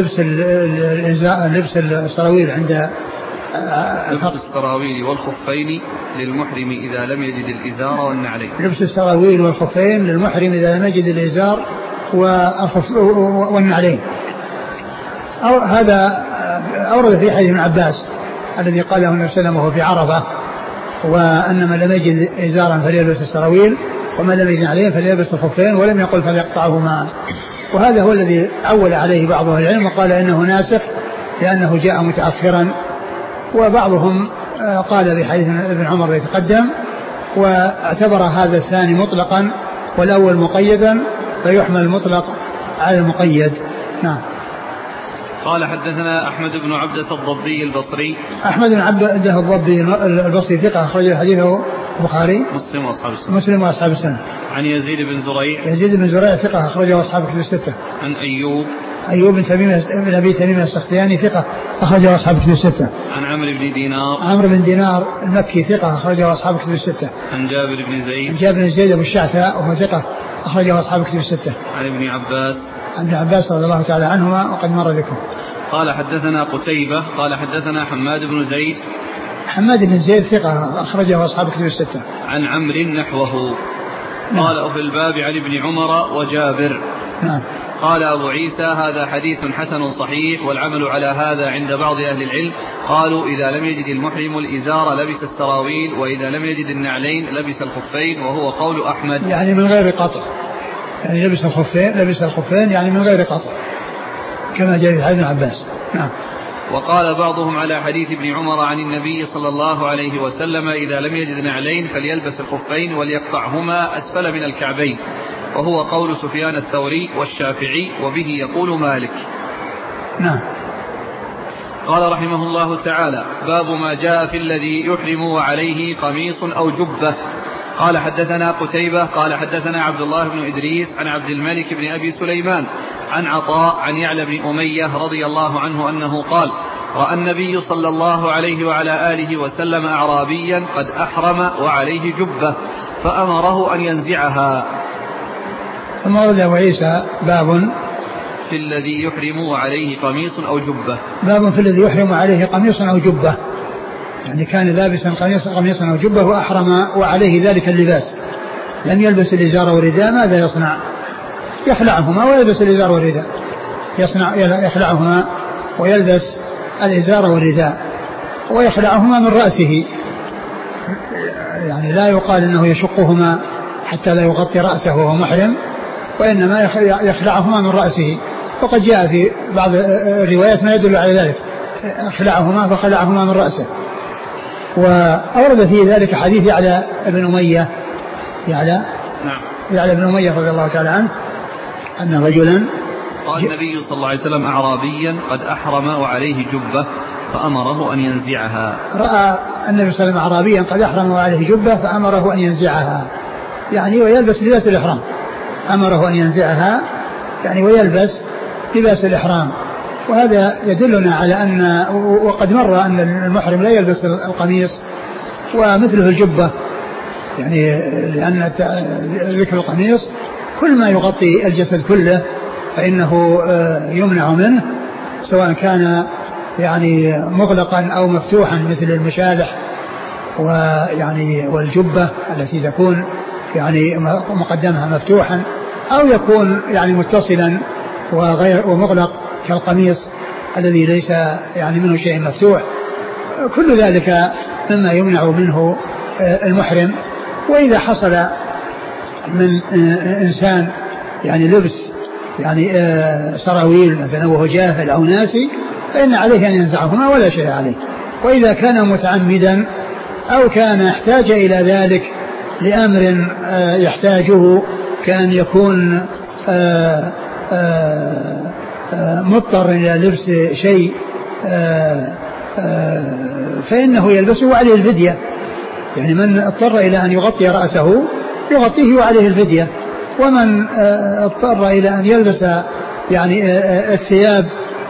Speaker 2: لبس السراويل عند
Speaker 1: لبس السراويل والخفين للمحرم إذا لم يجد الإزار والنعلين.
Speaker 2: لبس السراويل والخفين للمحرم إذا لم يجد الإزار والنعلين. هذا أورد في حديث ابن عباس الذي قاله النبي صلى الله عليه وسلم وهو في عرفة، وأن من لم يجد إزارا فليلبس السراويل ومن لم يجد نعلين فليلبس الخفين، ولم يقل فليقطعهما. وهذا هو الذي عول عليه بعض أهل العلم وقال إنه ناسخ لأنه جاء متأخرا، وبعضهم قال بحديث ابن عمر يتقدم، واعتبر هذا الثاني مطلقا والأول مقيدا فيحمل المطلق على المقيد. نعم.
Speaker 1: قال حدثنا أحمد بن عبدة الضبي البصري.
Speaker 2: أحمد بن عبدة الضبي البصري ثقة أخرج حديثه البخاري مسلم وأصحاب السنة.
Speaker 1: عن يزيد بن زريع
Speaker 2: ثقة أخرجه أصحاب الكتب الستة.
Speaker 1: عن أيوب
Speaker 2: بن أبي تميم السختياني ثقة أخرجه أصحاب الكتب الستة.
Speaker 1: عن
Speaker 2: عمرو بن دينار المكي ثقة أخرجه أصحاب الكتب الستة.
Speaker 1: عن جابر بن زيد
Speaker 2: أبو الشعثاء وهو ثقة أخرجه أصحاب الكتب الستة.
Speaker 1: عن ابن
Speaker 2: عباس رضي الله تعالى عنهما وقد مر ذكره.
Speaker 1: قال حدثنا قتيبة قال حدثنا حماد بن زيد
Speaker 2: ثقة أخرجه أصحاب الكتب الستة.
Speaker 1: عن عمرو نحوه. قال في الباب عن ابن عمر وجابر.
Speaker 2: نعم.
Speaker 1: قال أبو عيسى هذا حديث حسن صحيح، والعمل على هذا عند بعض أهل العلم. قالوا إذا لم يجد المحرم الإزار لبس السراويل، وإذا لم يجد النعلين لبس الخفين، وهو قول أحمد.
Speaker 2: يعني من غير قطع، يعني لبس الخفين يعني من غير قطع كما جاء في حديث ابن عباس. نعم.
Speaker 1: وقال بعضهم على حديث ابن عمر عن النبي صلى الله عليه وسلم إذا لم يجد نعلين فليلبس الخفين وليقطعهما أسفل من الكعبين، وهو قول سفيان الثوري والشافعي، وبه يقول مالك.
Speaker 2: نعم.
Speaker 1: قال رحمه الله تعالى: باب ما جاء في الذي يحرم وعليه قميص أو جبة. قال حدثنا قتيبة قال حدثنا عبد الله بن إدريس عن عبد الملك بن أبي سليمان عن عطاء عن يعلى بن أمية رضي الله عنه أنه قال: رأى النبي صلى الله عليه وعلى آله وسلم أعرابيا قد أحرم وعليه جبة فأمره أن ينزعها.
Speaker 2: ثم ورد أبو عيسى باب
Speaker 1: في الذي يحرم وعليه قميص أو جبة.
Speaker 2: باب في الذي يحرم وعليه قميص أو جبة، يعني كان لابسا قميصا أو جبة وأحرم وعليه ذلك اللباس، لم يلبس الإزار والرداء، ماذا يصنع؟ يخلعهما ويلبس الإزار والرداء، يخلعهما ويلبس الإزار والرداء ويخلعهما من رأسه، يعني لا يقال أنه يشقهما حتى لا يغطي رأسه وهو محرم، وإنما يخلعهما من رأسه. وقد جاء في بعض الروايات ما يدل على ذلك، خلعهما فخلعهما من رأسه. وأورد في ذلك حديث يعلى بن أمية بن أمية رضي الله تعالى عنه أن رجلا
Speaker 1: قال النبي صلى الله عليه وسلم أعرابيا قد أحرم وعليه جبة فأمره أن ينزعها.
Speaker 2: رأى النبي صلى الله عليه وسلم أعرابيا قد أحرم وعليه جبة فأمره أن ينزعها، يعني ويلبس لباس الإحرام، أمره أن ينزعها يعني ويلبس لباس الإحرام. وهذا يدلنا على أن، وقد مر أن المحرم لا يلبس القميص ومثله الجبة، يعني لأن ذكر القميص كل ما يغطي الجسد كله فإنه يمنع منه، سواء كان يعني مغلقا أو مفتوحا مثل المشالح ويعني والجبة التي تكون يعني مقدمها مفتوحا، أو يكون يعني متصلا ومغلق كالقميص الذي ليس يعني منه شيء مفتوح. كل ذلك مما يمنع منه المحرم. وإذا حصل من إنسان يعني لبس يعني سراويل مثلا وهو جاهل أو ناسي فإن عليه أن ينزعهما ولا شيء عليه. وإذا كان متعمدا أو كان يحتاج إلى ذلك لأمر يحتاجه، كان يكون مضطر إلى لبس شيء فإنه يلبسه وعليه الفدية، يعني من اضطر إلى أن يغطي رأسه يغطيه وعليه الفدية، ومن اضطر إلى أن يلبس يعني الثياب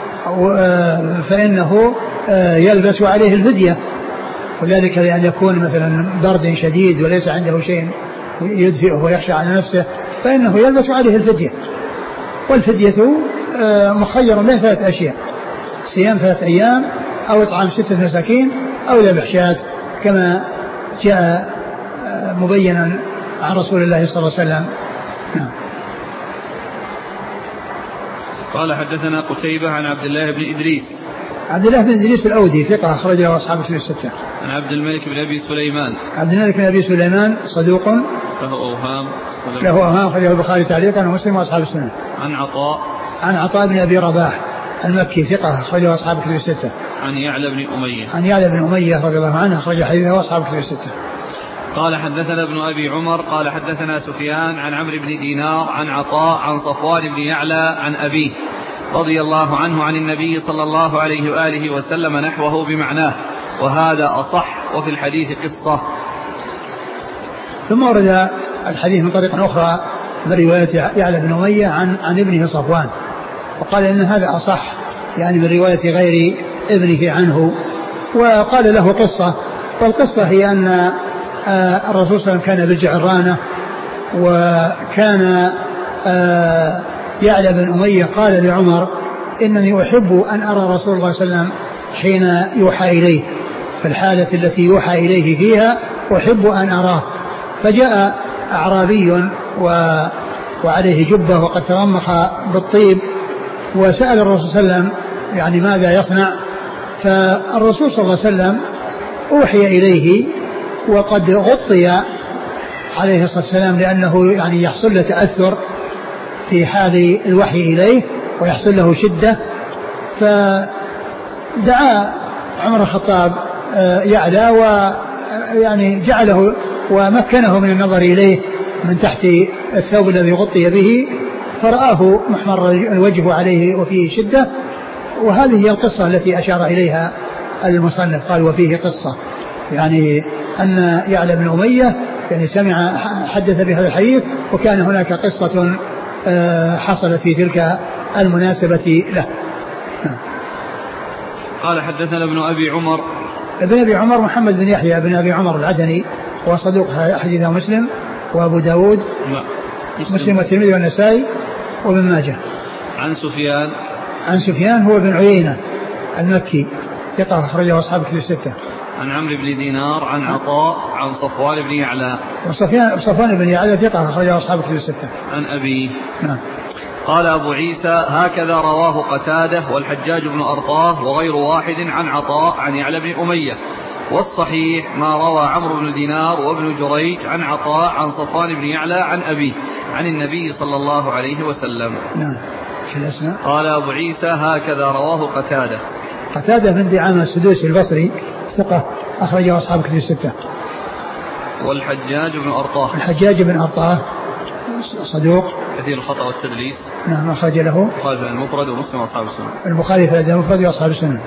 Speaker 2: فإنه يلبس وعليه الفدية، وذلك لأن يكون مثلا برد شديد وليس عنده شيء يدفئه ويخشى على نفسه فإنه يلبس عليه الفدية. والفدية مخير بين 3 أشياء: صيام 3 أيام، أو إطعام 6 مساكين، أو ذبح شاة، كما جاء مبينا عن رسول الله صلى الله عليه وسلم. نعم.
Speaker 1: قال حدثنا قتيبة عن عبد الله بن إدريس.
Speaker 2: عبد الله بن إدريس الأودي ثقة أخرج له أصحاب الكتب الستة.
Speaker 1: عن عبد الملك بن أبي سليمان.
Speaker 2: عبد الملك بن أبي سليمان صدوق له أوهام أخرجه البخاري تعليقا ومسلم وأصحاب السنن. عن عطاء بن أبي رباح المكي ثقة أخرجه أصحاب الكتب الستة.
Speaker 1: عن يعلى بن
Speaker 2: أمية رضي الله عنه أخرج حديثه وأصحاب الكتب الستة.
Speaker 1: قال حدثنا ابن أبي عمر قال حدثنا سفيان عن عمرو بن دينار عن عطاء عن صفوان بن يعلى عن أبيه رضي الله عنه عن النبي صلى الله عليه وآله وسلم نحوه بمعناه، وهذا أصح، وفي الحديث قصة.
Speaker 2: ثم ورد الحديث من طريق أخرى من رواية يعلى بن أمية عن ابنه صفوان، وقال إن هذا أصح، يعني من رواية غير ابنه عنه، وقال له قصة. والقصة هي أن الرسول صلى الله عليه وسلم كان بالجعرانة، وكان يعلى بن أمية قال لعمر: إنني أحب أن أرى رسول الله صلى الله عليه وسلم حين يوحى إليه، في الحالة التي يوحى إليه فيها أحب أن أراه. فجاء أعرابي وعليه جبة وقد تضمخ بالطيب، وسأل الرسول صلى الله عليه وسلم يعني ماذا يصنع. فالرسول صلى الله عليه وسلم أوحي إليه وقد غطي عليه الصلاة والسلام، لأنه يعني يحصل له تأثر في حال الوحي إليه ويحصل له شدة. فدعا عمر الخطاب يعلى ويعني جعله ومكنه من النظر إليه من تحت الثوب الذي غطي به، فرآه محمر الوجه عليه وفيه شدة. وهذه هي القصة التي أشار إليها المصنف، قال وفيه قصة، يعني أن يعلى بن أمية يعني حدث بهذا الحديث، وكان هناك قصة حصلت في تلك المناسبة له.
Speaker 1: قال حدثنا ابن أبي
Speaker 2: عمر محمد بن يحيى بن أبي عمر العدني، وصدوق حديثه مسلم وأبو داود مسلم والترمذي والنسائي وابن ماجه. عن سفيان هو بن عيينة المكي ثقة أخرجه أصحاب الكتب الستة.
Speaker 1: عن عمرو بن دينار عن عطاء عن صفوان بن يعلى.
Speaker 2: صفوان بن يعلى ثقة أخرجه أصحاب الكتب الستة.
Speaker 1: عن أبيه.
Speaker 2: نعم.
Speaker 1: قال أبو عيسى: هكذا رواه قتادة والحجاج بن أرطاه وغير واحد عن عطاء عن يعلى بن أمية، والصحيح ما روى عمرو بن دينار وابن جريج عن عطاء عن صفوان بن يعلى عن أبيه عن النبي صلى الله عليه وسلم.
Speaker 2: نعم.
Speaker 1: قال أبو عيسى: هكذا رواه
Speaker 2: قتادة بن دعامة السدوسي البصري ثقة أخرجه أصحاب الكتب الستة.
Speaker 1: والحجاج بن أرطاه
Speaker 2: صدوق
Speaker 1: كثير الخطأ والتدليس.
Speaker 2: نعم. أخرج له
Speaker 1: البخاري في المفرد ومسلم وأصحاب السنن.
Speaker 2: البخاري في المفرد وأصحاب السنن.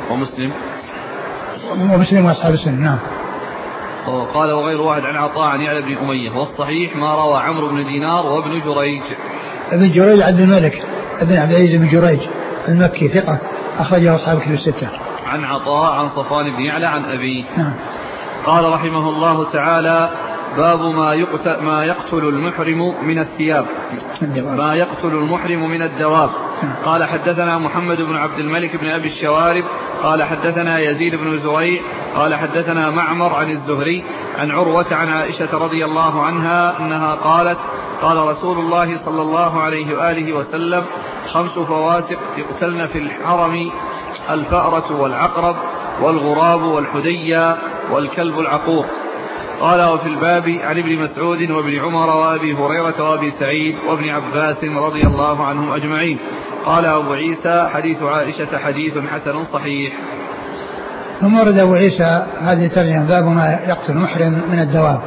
Speaker 2: ومسلم وأصحاب السنن. نعم.
Speaker 1: قال وغير واحد عن عطاء عن يعلى بن أمية، والصحيح ما روى عمرو بن دينار وابن جريج.
Speaker 2: ابن جريج عبد الملك ابن عبد العزيز بن جريج المكي ثقة أخرجه أصحاب الكتب الستة.
Speaker 1: عن عطاء عن صفوان بن يعلى عن أبيه.
Speaker 2: نعم.
Speaker 1: قال رحمه الله تعالى: باب ما يقتل المحرم من الثياب، ما يقتل المحرم من الدواب. قال حدثنا محمد بن عبد الملك بن أبي الشوارب قال حدثنا يزيد بن زريع قال حدثنا معمر عن الزهري عن عروة عن عائشة رضي الله عنها أنها قالت: قال رسول الله صلى الله عليه وآله وسلم: 5 فواسق يقتلن في الحرم: الفأرة والعقرب والغراب والحدية والكلب العقور. قال: وفي الباب عن ابن مسعود وابن عمر وابي هريرة وابي سعيد وابن عباس رضي الله عنهم أجمعين. قال أبو عيسى: حديث عائشة حديث حسن صحيح.
Speaker 2: ثم ورد أبو عيسى هذه الترجمة: باب ما يقتل المحرم من الدواب.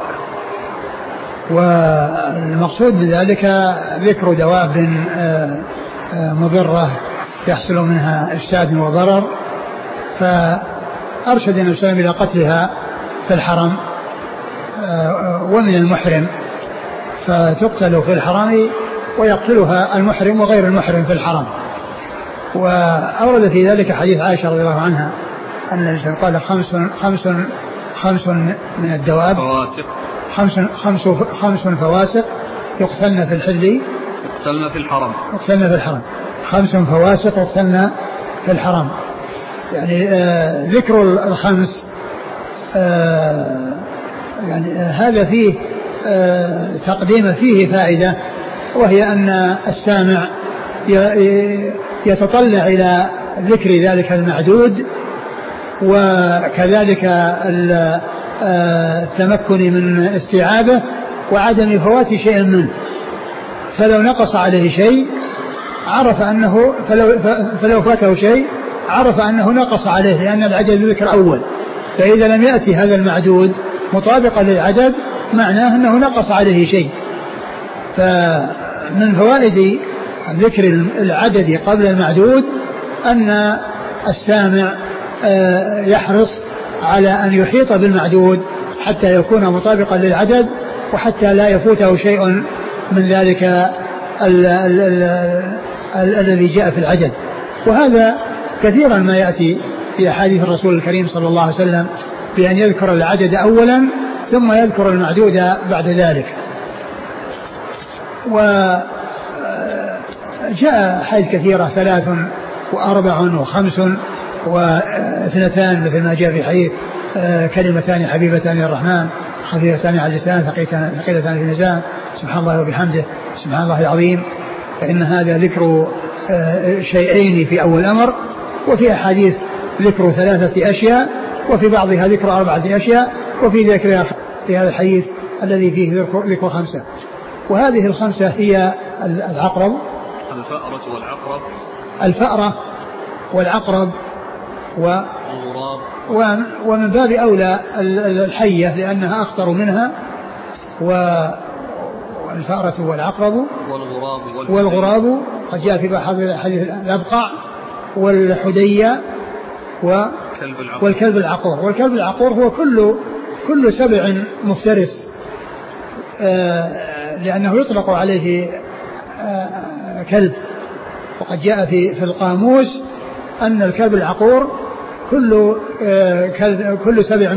Speaker 2: والمقصود بذلك ذكر دواب مضرة يحصل منها إفساد وضرر، فأرشد النبي صلى الله عليه وسلم إلى قتلها في الحرم ومن المحرم، فتقتل في الحرم ويقتلها المحرم وغير المحرم في الحرم. وأورد في ذلك حديث عائشة رضي الله عنها أن النبي قال: 5 من الدواب، 5 فواسق يقتلن في الحل،
Speaker 1: يقتلن في الحرم.
Speaker 2: 5 فواسق يقتلن في الحرم. يعني ذكر الخمس يعني هذا فيه تقديم فيه فائدة، وهي أن السامع يتطلع إلى ذكر ذلك المعدود، وكذلك التمكن من استيعابه وعدم فوات شيء منه. فلو نقص عليه شيء عرف أنه فلو فاته شيء عرف أنه نقص عليه، لأن العدد ذكر أول. فإذا لم يأتي هذا المعدود مطابقا للعدد معناه أنه نقص عليه شيء. فمن فوائد ذكر العدد قبل المعدود أن السامع يحرص على أن يحيط بالمعدود حتى يكون مطابقا للعدد، وحتى لا يفوته شيء من ذلك الذي جاء في العدد. وهذا كثيرا ما يأتي في أحاديث الرسول الكريم صلى الله عليه وسلم بأن يذكر العدد أولا ثم يذكر المعدود بعد ذلك. وجاء أحاديث كثيرة 3 و4 و5 و2 مثل ما جاء في حديث كلمتان حبيبتان للرحمن خفيفتان على اللسان ثقيلتان في الميزان سبحان الله وبحمده سبحان الله العظيم. فإن هذا ذكر شيئين في أول أمر، وفي أحاديث ذكر 3 أشياء، وفي بعضها ذكر 4 أشياء، وفي ذكر في هذا الحديث الذي فيه ذكر 5. وهذه ال5 هي العقرب، الفأرة والعقرب والغراب، ومن باب أولى الحية لأنها أخطر منها، والفأرة والعقرب والغراب قد جاء في حديث الأبقع والحدية والكلب العقور. والكلب العقور هو كل سبع مفترس، لأنه يطلق عليه كلب. وقد جاء في القاموس أن الكلب العقور كل سبع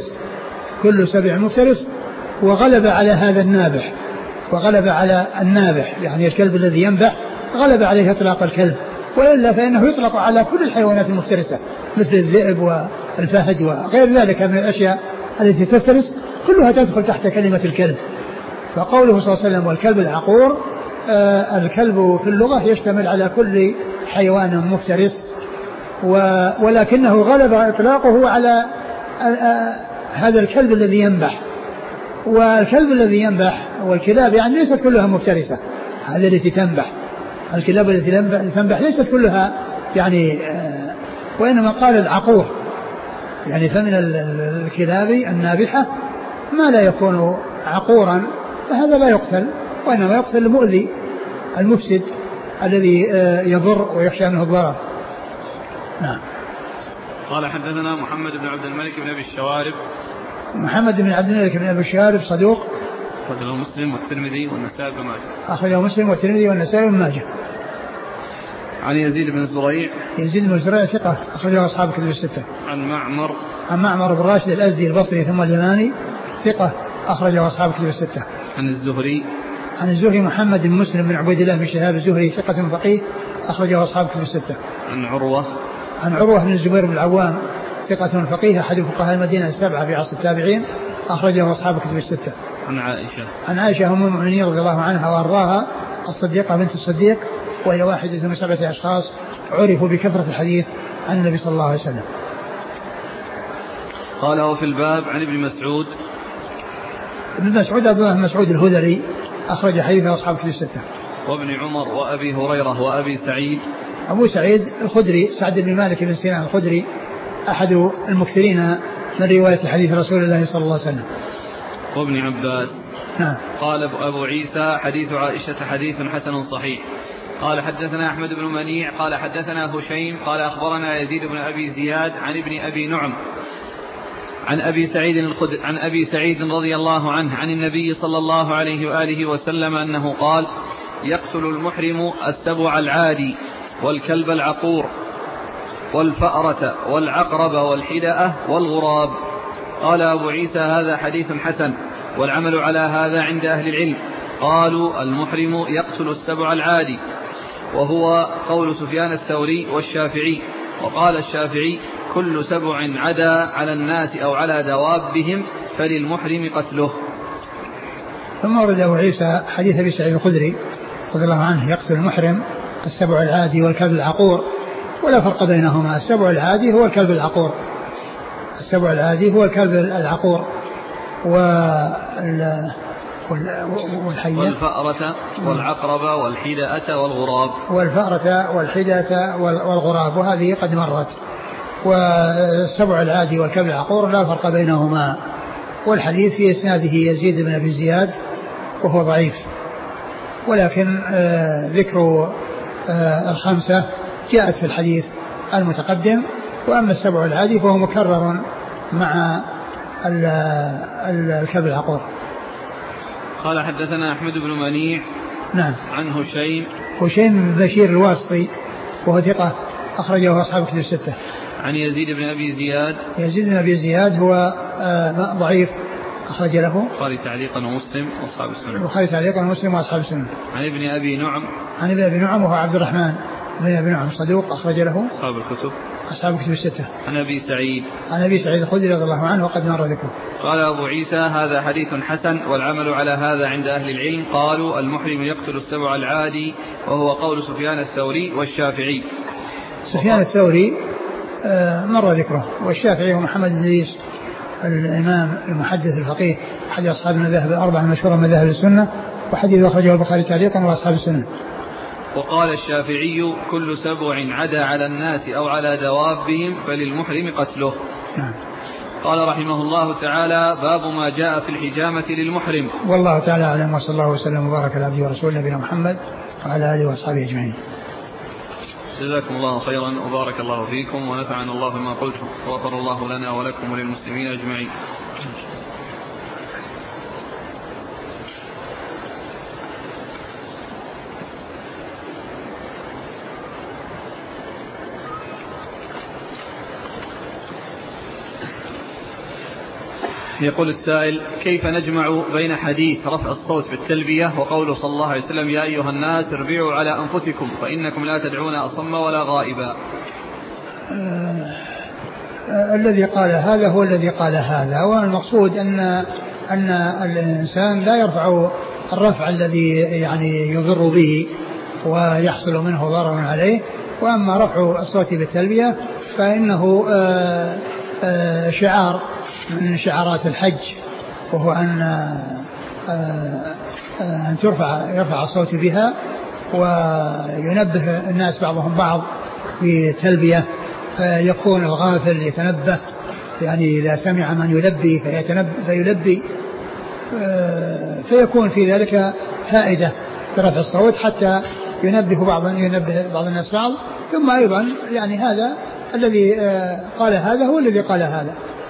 Speaker 2: مفترس، وغلب على هذا النابح، وغلب على النابح يعني الكلب الذي ينبح غلب عليه إطلاق الكلب، وإلا فإنه يطلق على كل الحيوانات المفترسة مثل الذئب والفهد وغير ذلك من الأشياء التي تفترس، كلها تدخل تحت كلمة الكلب. فقوله صلى الله عليه وسلم والكلب العقور، الكلب في اللغة يشتمل على كل حيوان مفترس، ولكنه غلب إطلاقه على هذا الكلب الذي ينبح. والكلب الذي ينبح والكلاب يعني ليست كلها مفترسة، هذه التي تنبح، الكلاب التي تنبح ليست كلها يعني، وإنما قال العقور يعني فمن الكلاب النابحة ما لا يكون عقورا، فهذا لا يقتل، وإنما يقتل المؤذي المفسد الذي يضر ويخشى منه الضرر. نعم.
Speaker 1: قال حدثنا محمد بن عبد الملك بن أبي الشوارب.
Speaker 2: محمد بن عبد الملك بن أبي الشوارب صدوق،
Speaker 1: أخرجه مسلم والترمذي والنسائي بن ماجه.
Speaker 2: أخرجه مسلم والترمذي والنسائي بن ماجه.
Speaker 1: عن يزيد بن الزريع.
Speaker 2: يزيد بن الزريع ثقة، أخرجه أصحاب الكتب الستة.
Speaker 1: عن
Speaker 2: معمر بن راشد الأزدي البصري ثم اليماني ثقة، أخرجه أصحاب الكتب الستة. عن الزهري محمد بن مسلم بن عبيد الله بن شهاب الزهري ثقة فقيه، أخرجه أصحاب الكتب الستة. عن عروة بن الزبير بن العوام ثقة فقيه أحد فقهاء المدينة السبعة في عصر التابعين، أخرجه أصحاب الكتب الستة. عن عائشة أم المؤمنين رضي الله عنها وأرضاها الصديقة بنت الصديق، وهي واحدة من 7 أشخاص عرفوا بكثرة الحديث عن النبي صلى الله عليه وسلم.
Speaker 1: قال وفي الباب عن ابن مسعود.
Speaker 2: ابن مسعود عبد الله بن مسعود الهذلي أخرج حديث أصحاب الكتب الستة.
Speaker 1: وابن عمر وأبي هريرة وأبي سعيد.
Speaker 2: أبو سعيد الخدري سعد بن مالك بن سنان الخدري أحد المكثرين من رواية حديث رسول الله صلى الله عليه وسلم.
Speaker 1: وابن عباس.
Speaker 2: نعم.
Speaker 1: قال أبو عيسى حديث عائشة حديث حسن صحيح. قال حدثنا أحمد بن منيع قال حدثنا هشيم قال أخبرنا يزيد بن أبي زياد عن ابن أبي نعم عن أبي سعيد رضي الله عنه عن النبي صلى الله عليه وآله وسلم أنه قال يقتل المحرم السبع العادي والكلب العقور والفأرة والعقرب والحدأة والغراب. قال أبو عيسى هذا حديث حسن، والعمل على هذا عند أهل العلم. قالوا المحرم يقتل السبع العادي وهو قول سفيان الثوري والشافعي. وقال الشافعي كل 7 عدا على الناس أو على دوابهم فللمحرم قتله.
Speaker 2: ثم ورد أبو عيسى حديث أبي سعيد الخدري رضي الله عنه يقتل المحرم 7 العادي والكلب العقور، ولا فرق بينهما. 7 العادي هو الكلب العقور، 7 العادي هو الكلب العقور والحية
Speaker 1: والفأرة والعقرب والحداءة والغراب.
Speaker 2: والفأرة والحداءة والغراب، وهذه قد مرت. و7 العادي والكلب العقور لا فرق بينهما. والحديث في إسناده يزيد بن أبي زياد وهو ضعيف، ولكن ذكر 5 جاءت في الحديث المتقدم. وأما 7 العادي فهو مكرر مع الكلب العقور.
Speaker 1: قال حدثنا أحمد بن منيع
Speaker 2: نعم
Speaker 1: عن
Speaker 2: هشيم بن بشير الواسطي وهو ثقة أخرجه أصحاب الكتب الستة.
Speaker 1: عن يزيد بن أبي زياد.
Speaker 2: يزيد بن أبي زياد هو ضعيف أخرج له
Speaker 1: البخاري تعليقا ومسلم وأصحاب السنن.
Speaker 2: البخاري تعليقا ومسلم وأصحاب السنن.
Speaker 1: عن ابن أبي نعم.
Speaker 2: عن ابن أبي نعم وهو عبد الرحمن بن أبي نعم صدوق أخرج له أصحاب الكتب الستة.
Speaker 1: عن أبي سعيد.
Speaker 2: عن أبي سعيد الخدري رضي الله عنه وقد مر ذكره.
Speaker 1: قال أبو عيسى هذا حديث حسن، والعمل على هذا عند أهل العلم. قالوا المحرم يقتل 7 العادي، وهو قول سفيان الثوري والشافعي.
Speaker 2: سفيان الثوري مر ذكره، والشافعي ومحمد بن إدريس الإمام المحدث الفقيه أحد أصحاب المذاهب الأربعة المشهورة من مذاهب السنة، وحديث أخرجه البخاري تعليقا وأصحاب السنة.
Speaker 1: وقال الشافعي كل 7 عدا على الناس أو على دوابهم فللمحرم قتله.
Speaker 2: نعم.
Speaker 1: قال رحمه الله تعالى باب ما جاء في الحجامة للمحرم.
Speaker 2: والله تعالى أعلم، وصلى الله وسلم وبارك على عبده ورسوله نبينا محمد وعلى آله وأصحابه أجمعين.
Speaker 1: جزاكم الله خيرا وبارك الله فيكم ونفعنا الله بما قلتم وغفر الله لنا ولكم وللمسلمين أجمعين. يقول السائل كيف نجمع بين حديث رفع الصوت بالتلبية وقوله صلى الله عليه وسلم يا أيها الناس اربعوا على أنفسكم فإنكم لا تدعون أصم ولا غائبا.
Speaker 2: الذي قال هذا هو الذي قال هذا، والمقصود أن الإنسان لا يرفع الرفع الذي يعني يضر به ويحصل منه ضرر عليه. وأما رفع الصوت بالتلبية فإنه شعار من شعارات الحج، وهو أن يرفع الصوت بها وينبه الناس بعضهم بعض بتلبية، فيكون الغافل يتنبه، يعني إذا سمع من يلبي فيلبي، فيكون في ذلك فائدة برفع الصوت حتى ينبه بعض الناس بعض. ثم أيضا يعني هذا الذي قال هذا هو الذي قال هذا.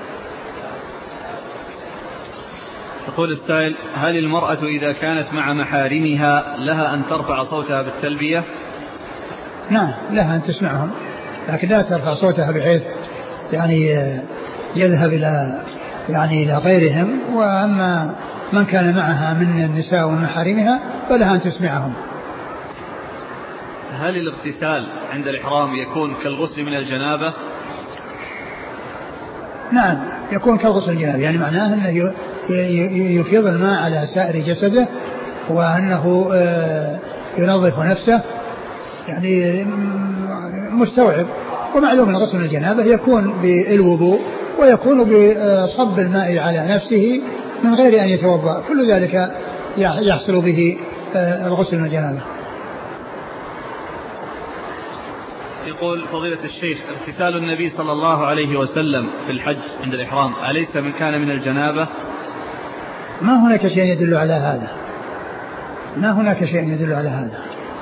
Speaker 1: يقول السائل هل المرأة إذا كانت مع محارمها لها أن ترفع صوتها بالتلبية؟
Speaker 2: نعم لها أن تسمعهم، لكن لا ترفع صوتها بحيث يعني يذهب إلى غيرهم. وأما من كان معها من النساء ومحارمها فلها أن تسمعهم.
Speaker 1: هل الاغتسال عند الإحرام يكون كالغسل من الجنابة؟
Speaker 2: نعم يكون كالغسل الجنابة، يعني معناه أنه يفيض الماء على سائر جسده وأنه ينظف نفسه، يعني مستوعب. ومعلوم أن غسل الجنابة يكون بالوضوء ويكون بصب الماء على نفسه من غير أن يتوضأ، كل ذلك يحصل به الغسل من الجنابة.
Speaker 1: يقول فضيلة الشيخ اغتسال النبي صلى الله عليه وسلم في الحج عند الإحرام أليس من كان من الجنابة؟
Speaker 2: ما هناك شيء يدل على هذا، ما هناك شيء يدل على هذا.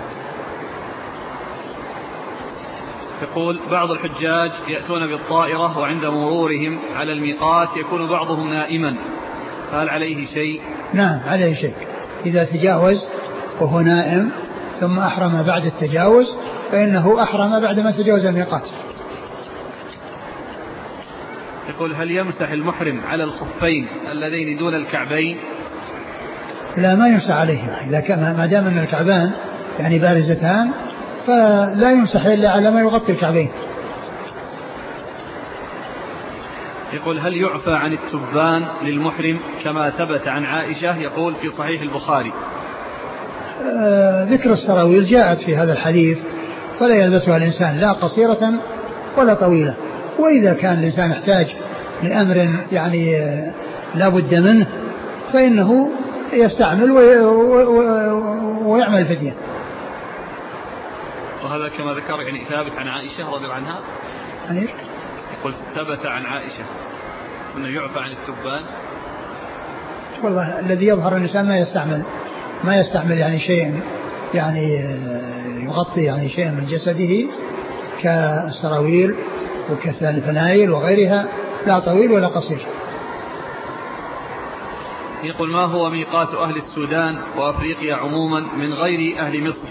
Speaker 1: يقول بعض الحجاج يأتون بالطائرة وعند مرورهم على الميقات يكون بعضهم نائما، فهل عليه شيء؟
Speaker 2: نعم عليه شيء، إذا تجاوز وهو نائم ثم أحرم بعد التجاوز فإنه أحرم بعدما تجاوز الميقات.
Speaker 1: يقول هل يمسح المحرم على الخفين اللذين دون الكعبين؟
Speaker 2: لا ما يمسح عليهما، إذا كان ما دام أن الكعبان يعني بارزتان فلا يمسح إلا على ما يغطي الكعبين.
Speaker 1: يقول هل يعفى عن التبان للمحرم كما ثبت عن عائشة؟ يقول في صحيح البخاري.
Speaker 2: ذكر السراويل جاءت في هذا الحديث، فلا يلبسها الإنسان لا قصيرة ولا طويلة. وإذا كان الإنسان يحتاج لأمر يعني لا بد منه فإنه يستعمل ويعمل فدية.
Speaker 1: وهذا كما ذكر يعني ثابت عن عائشة رضي الله عنها. يقول ثبت عن عائشة أنه يعفى عن التبان.
Speaker 2: والله الذي يظهر الإنسان ما يستعمل يعني شيء يعني يغطي يعني شيء من جسده كالسراويل وكالفنايل وغيرها، لا طويل ولا قصير.
Speaker 1: يقول ما هو ميقات أهل السودان وأفريقيا عموما من غير أهل مصر؟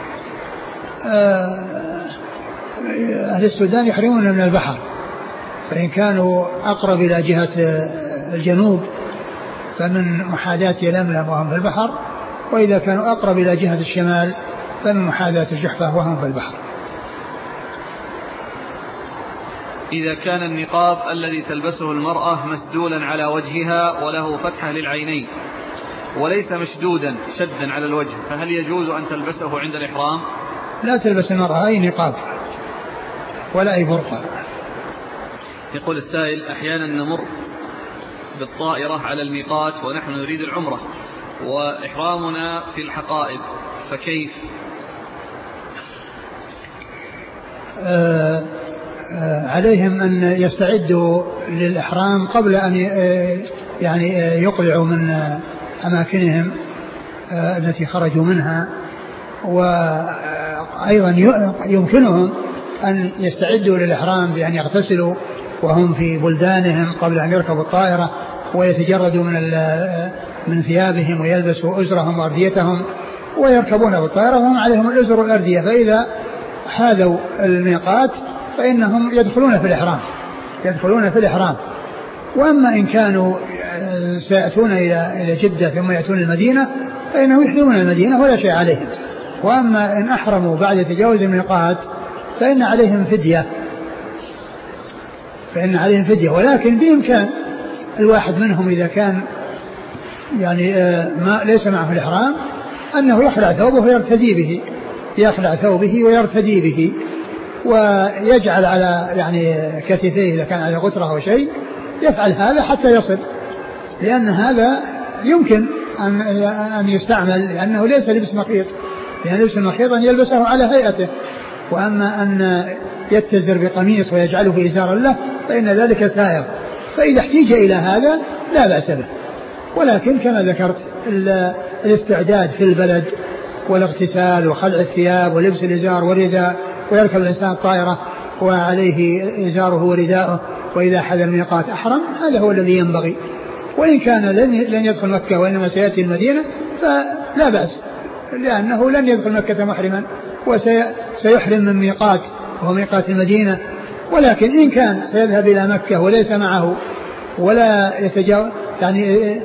Speaker 2: أهل السودان يحرمون من البحر، فإن كانوا أقرب إلى جهة الجنوب فمن محاذاة يلملم وهم في البحر، وإذا كانوا أقرب إلى جهة الشمال فمن محاذاة الجحفة وهم في البحر.
Speaker 1: إذا كان النقاب الذي تلبسه المرأة مسدولا على وجهها وله فتحة للعينين وليس مشدودا شدا على الوجه، فهل يجوز أن تلبسه عند الإحرام؟
Speaker 2: لا تلبس المرأة أي نقاب ولا أي برقع.
Speaker 1: يقول السائل أحيانا نمر بالطائرة على الميقات ونحن نريد العمرة وإحرامنا في الحقائب، فكيف؟
Speaker 2: عليهم أن يستعدوا للإحرام قبل أن يعني يقلعوا من أماكنهم التي خرجوا منها، وأيضا يمكنهم أن يستعدوا للإحرام بأن يغتسلوا وهم في بلدانهم قبل أن يركبوا الطائرة، ويتجردوا من ثيابهم ويلبسوا أزرهم وأرديتهم ويركبون بالطائرة وهم عليهم الأزر والأردية، فإذا حاذوا الميقات فإنهم يدخلون في الإحرام. وأما إن كانوا سيأتون إلى جدة ثم يأتون المدينة فإنهم يحرمون المدينة ولا شيء عليهم. وأما إن أحرموا بعد تجاوز الميقات فإن عليهم فدية، ولكن بإمكان الواحد منهم إذا كان يعني ما ليس معه الإحرام أنه يخلع ثوبه ويرتدي به ويجعل على يعني كتفيه إذا كان على غترة أو شيء، يفعل هذا حتى يصل، لأن هذا يمكن أن يستعمل، لأنه ليس لبس مخيط، لأن لبس المخيط أن يلبسه على هيئته. وأما أن يتزر بقميص ويجعله إزارا له فإن ذلك سائغ، فإذا احتيج إلى هذا لا بأس به. ولكن كما ذكرت الاستعداد في البلد والاغتسال وخلع الثياب ولبس الإزار والرداء، ويركب الإنسان الطائرة وعليه إزاره ورداءه، وإذا حل الميقات أحرم، هذا هو الذي ينبغي. وإن كان لن يدخل مكة وإنما سيأتي المدينة فلا بأس، لأنه لن يدخل مكة محرما وسيحرم من ميقات وهو ميقات المدينة. ولكن إن كان سيذهب إلى مكة وليس معه ولا يتجاوز يعني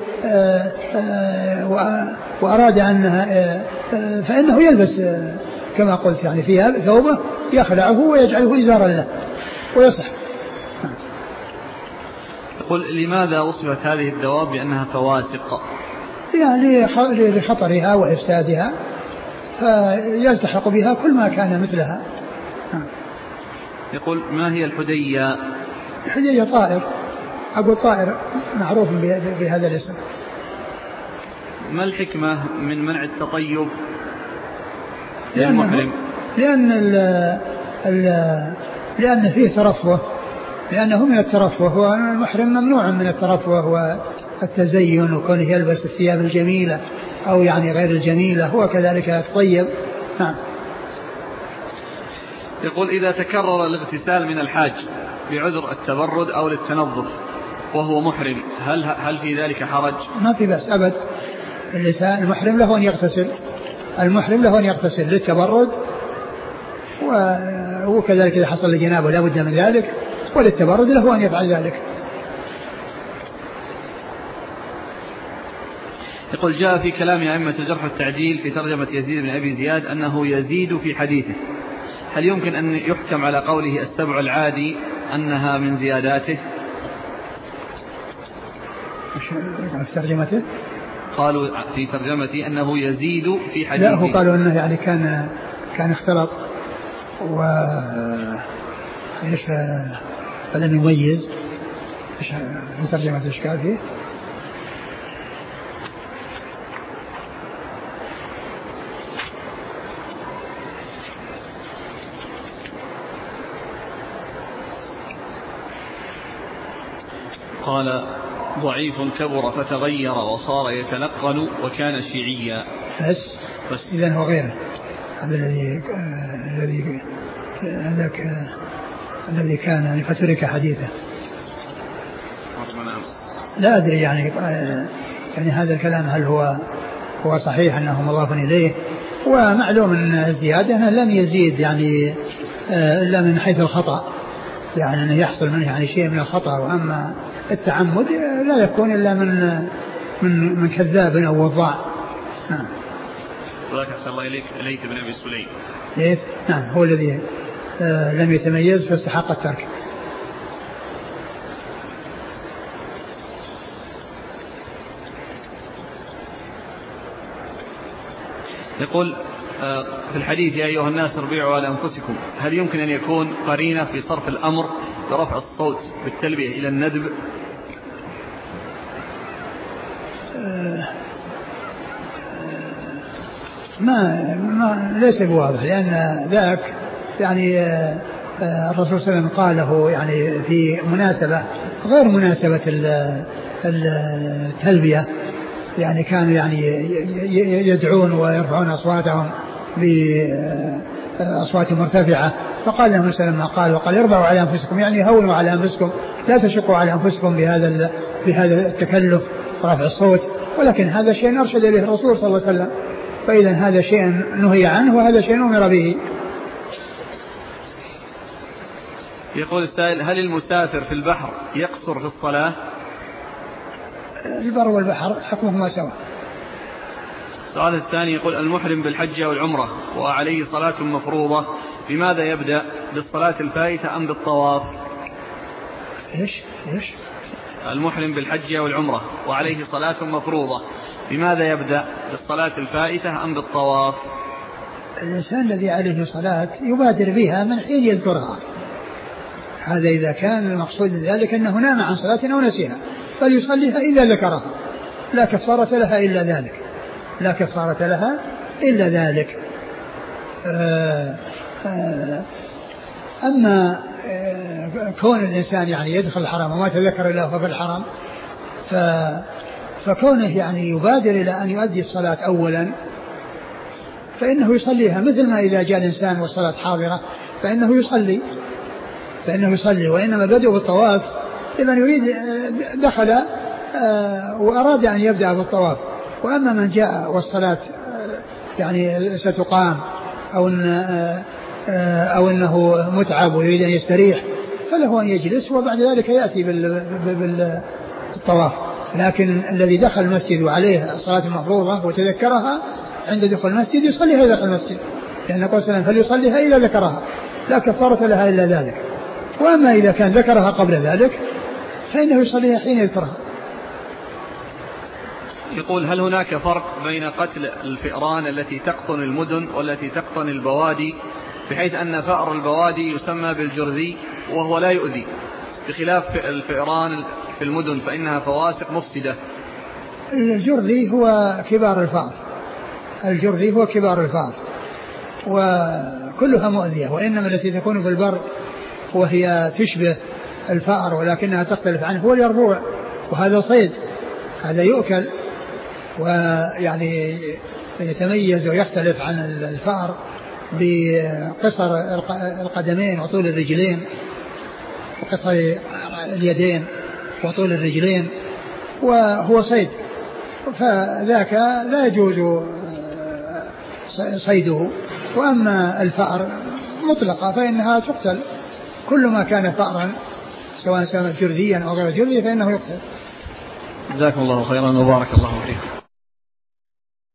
Speaker 2: وأراد أنها فإنه يلبس كما قلت يعني فيها ثوبه يخلعه ويجعله إزارا له ويصح.
Speaker 1: يقول لماذا وصفت هذه الدواب بأنها فواسق؟
Speaker 2: يعني لخطرها وإفسادها فيلتحق بها كل ما كان مثلها.
Speaker 1: يقول ما هي الحدية؟
Speaker 2: الحدية طائر، أقول طائر معروف بهذا الاسم.
Speaker 1: ما الحكمة من منع التطيب للمحرم؟
Speaker 2: لأن فيه ترفه، لأنه من الترفه، والمحرم ممنوع من الترفه والتزين وكونه يلبس الثياب الجميلة أو يعني غير الجميلة، هو كذلك يتطيب. نعم.
Speaker 1: يقول إذا تكرر الاغتسال من الحاج بعذر التبرد أو للتنظف وهو محرم هل في ذلك حرج؟
Speaker 2: ما في بأس أبد. المحرم له أن يغتسل للتبرد، وكذلك إذا حصل لجنابه لا بد من ذلك، وللتبرد له أن يفعل ذلك.
Speaker 1: يقول جاء في كلام أئمة الجرح والتعديل في ترجمة يزيد بن أبي زياد أنه يزيد في حديثه، هل يمكن أن يحكم على قوله السبع العادي أنها من زياداته؟
Speaker 2: في ترجمته
Speaker 1: قالوا في ترجمتي أنه يزيد في حديثه.
Speaker 2: لا، هو قالوا أنه يعني كان اختلط ايش فلم يميز. ايش ترجمة الاشكال فيه؟
Speaker 1: قال ضعيف كبر فتغير وصار يتنقل وكان شيعيا.
Speaker 2: بس إذن هو غيره، هذا الذي كان فترك حديثه. لا أدري يعني هذا الكلام هل هو صحيح أنه مضاف إليه؟ ومعلوم أن الزيادة أنه لم يزيد يعني إلا من حيث الخطأ، يعني أنه يحصل منه يعني شيء من الخطأ، وأما التعمد لا يكون إلا من كذاب أو وضاع. نعم.
Speaker 1: وذلك أحسن الله إليك ليث بن أبي سليم.
Speaker 2: ليث نعم هو الذي لم يتميز فاستحق الترك.
Speaker 1: يقول في الحديث يا أيها الناس اربعوا على أنفسكم، هل يمكن أن يكون قرينة في صرف الأمر برفع الصوت بالتلبية إلى الندب؟
Speaker 2: ما ليس بواضح، لأن ذاك يعني الرسول صلى الله عليه وسلم قاله يعني في مناسبة غير مناسبة التلبية، يعني كانوا يعني يدعون ويرفعون أصواتهم بأصوات مرتفعة، فقال لهم سلم قال وقال اربعوا على أنفسكم، يعني هونوا على أنفسكم، لا تشقوا على أنفسكم بهذا التكلف ورفع الصوت، ولكن هذا شيء أرشد إليه الرسول صلى الله عليه وسلم، فإذا هذا شيء نهي عنه وهذا شيء أمر به.
Speaker 1: يقول السائل هل المسافر في البحر يقصر في الصلاة؟
Speaker 2: البر والبحر حكمهما سواء.
Speaker 1: السؤال الثاني يقول المحرم بالحج أو العمرة وعليه صلاة مفروضة، بماذا يبدأ؟ بالصلاة الفائتة أم بالطواف؟
Speaker 2: إيش؟
Speaker 1: المحرم بالحج أو العمرة وعليه صلاة مفروضة، بماذا يبدأ؟ بالصلاة الفائتة أم بالطواف؟
Speaker 2: الإنسان الذي عليه صلاة يبادر بها من حين يذكرها، هذا إذا كان المقصود ذلك أنه نام عن صلاة أو نسيها فليصليها إذا ذكرها، لا كفارة لها إلا ذلك، لا كفارة لها إلا ذلك. أما كون الإنسان يعني يدخل الحرم وما تذكر إلا هو في الحرم، فكونه يعني يبادر إلى أن يؤدي الصلاة أولا فإنه يصليها، مثل ما إذا جاء الإنسان والصلاة حاضرة فإنه يصلي، وإنما بدأ بالطواف لمن يريد دخل وأراد أن يبدأ بالطواف. وأما من جاء والصلاة يعني ستقام أو أنه متعب ويريد أن يستريح فله أن يجلس وبعد ذلك يأتي بالطواف. لكن الذي دخل المسجد وعليه الصلاة المفروضة وتذكرها عند دخول المسجد يصليها إذا دخل المسجد، لأن قال سلام فليصليها إذا ذكرها، لا كفارة لها إلا ذلك. وأما إذا كان ذكرها قبل ذلك فإنه يصليها حين يذكرها.
Speaker 1: يقول هل هناك فرق بين قتل الفئران التي تقطن المدن والتي تقطن البوادي، بحيث أن فأر البوادي يسمى بالجرذي وهو لا يؤذي، بخلاف الفئران في المدن فإنها فواسق مفسدة؟
Speaker 2: الجرذي هو كبار الفأر، وكلها مؤذية، وإنما التي تكون في البر وهي تشبه الفأر ولكنها تختلف عنه هو اليربوع، وهذا صيد، هذا يؤكل ويعني يتميز ويختلف عن الفأر بقصر القدمين وطول الرجلين وقصر اليدين وطول الرجلين، وهو صيد، فذاك لا يجوز صيده. وأما الفأر مطلقة فإنها تقتل، كل ما كان فأرا سواء جرذيا أو غير جرذي فإنه يقتل.
Speaker 1: جزاكم الله خيرا وبارك الله فيكم.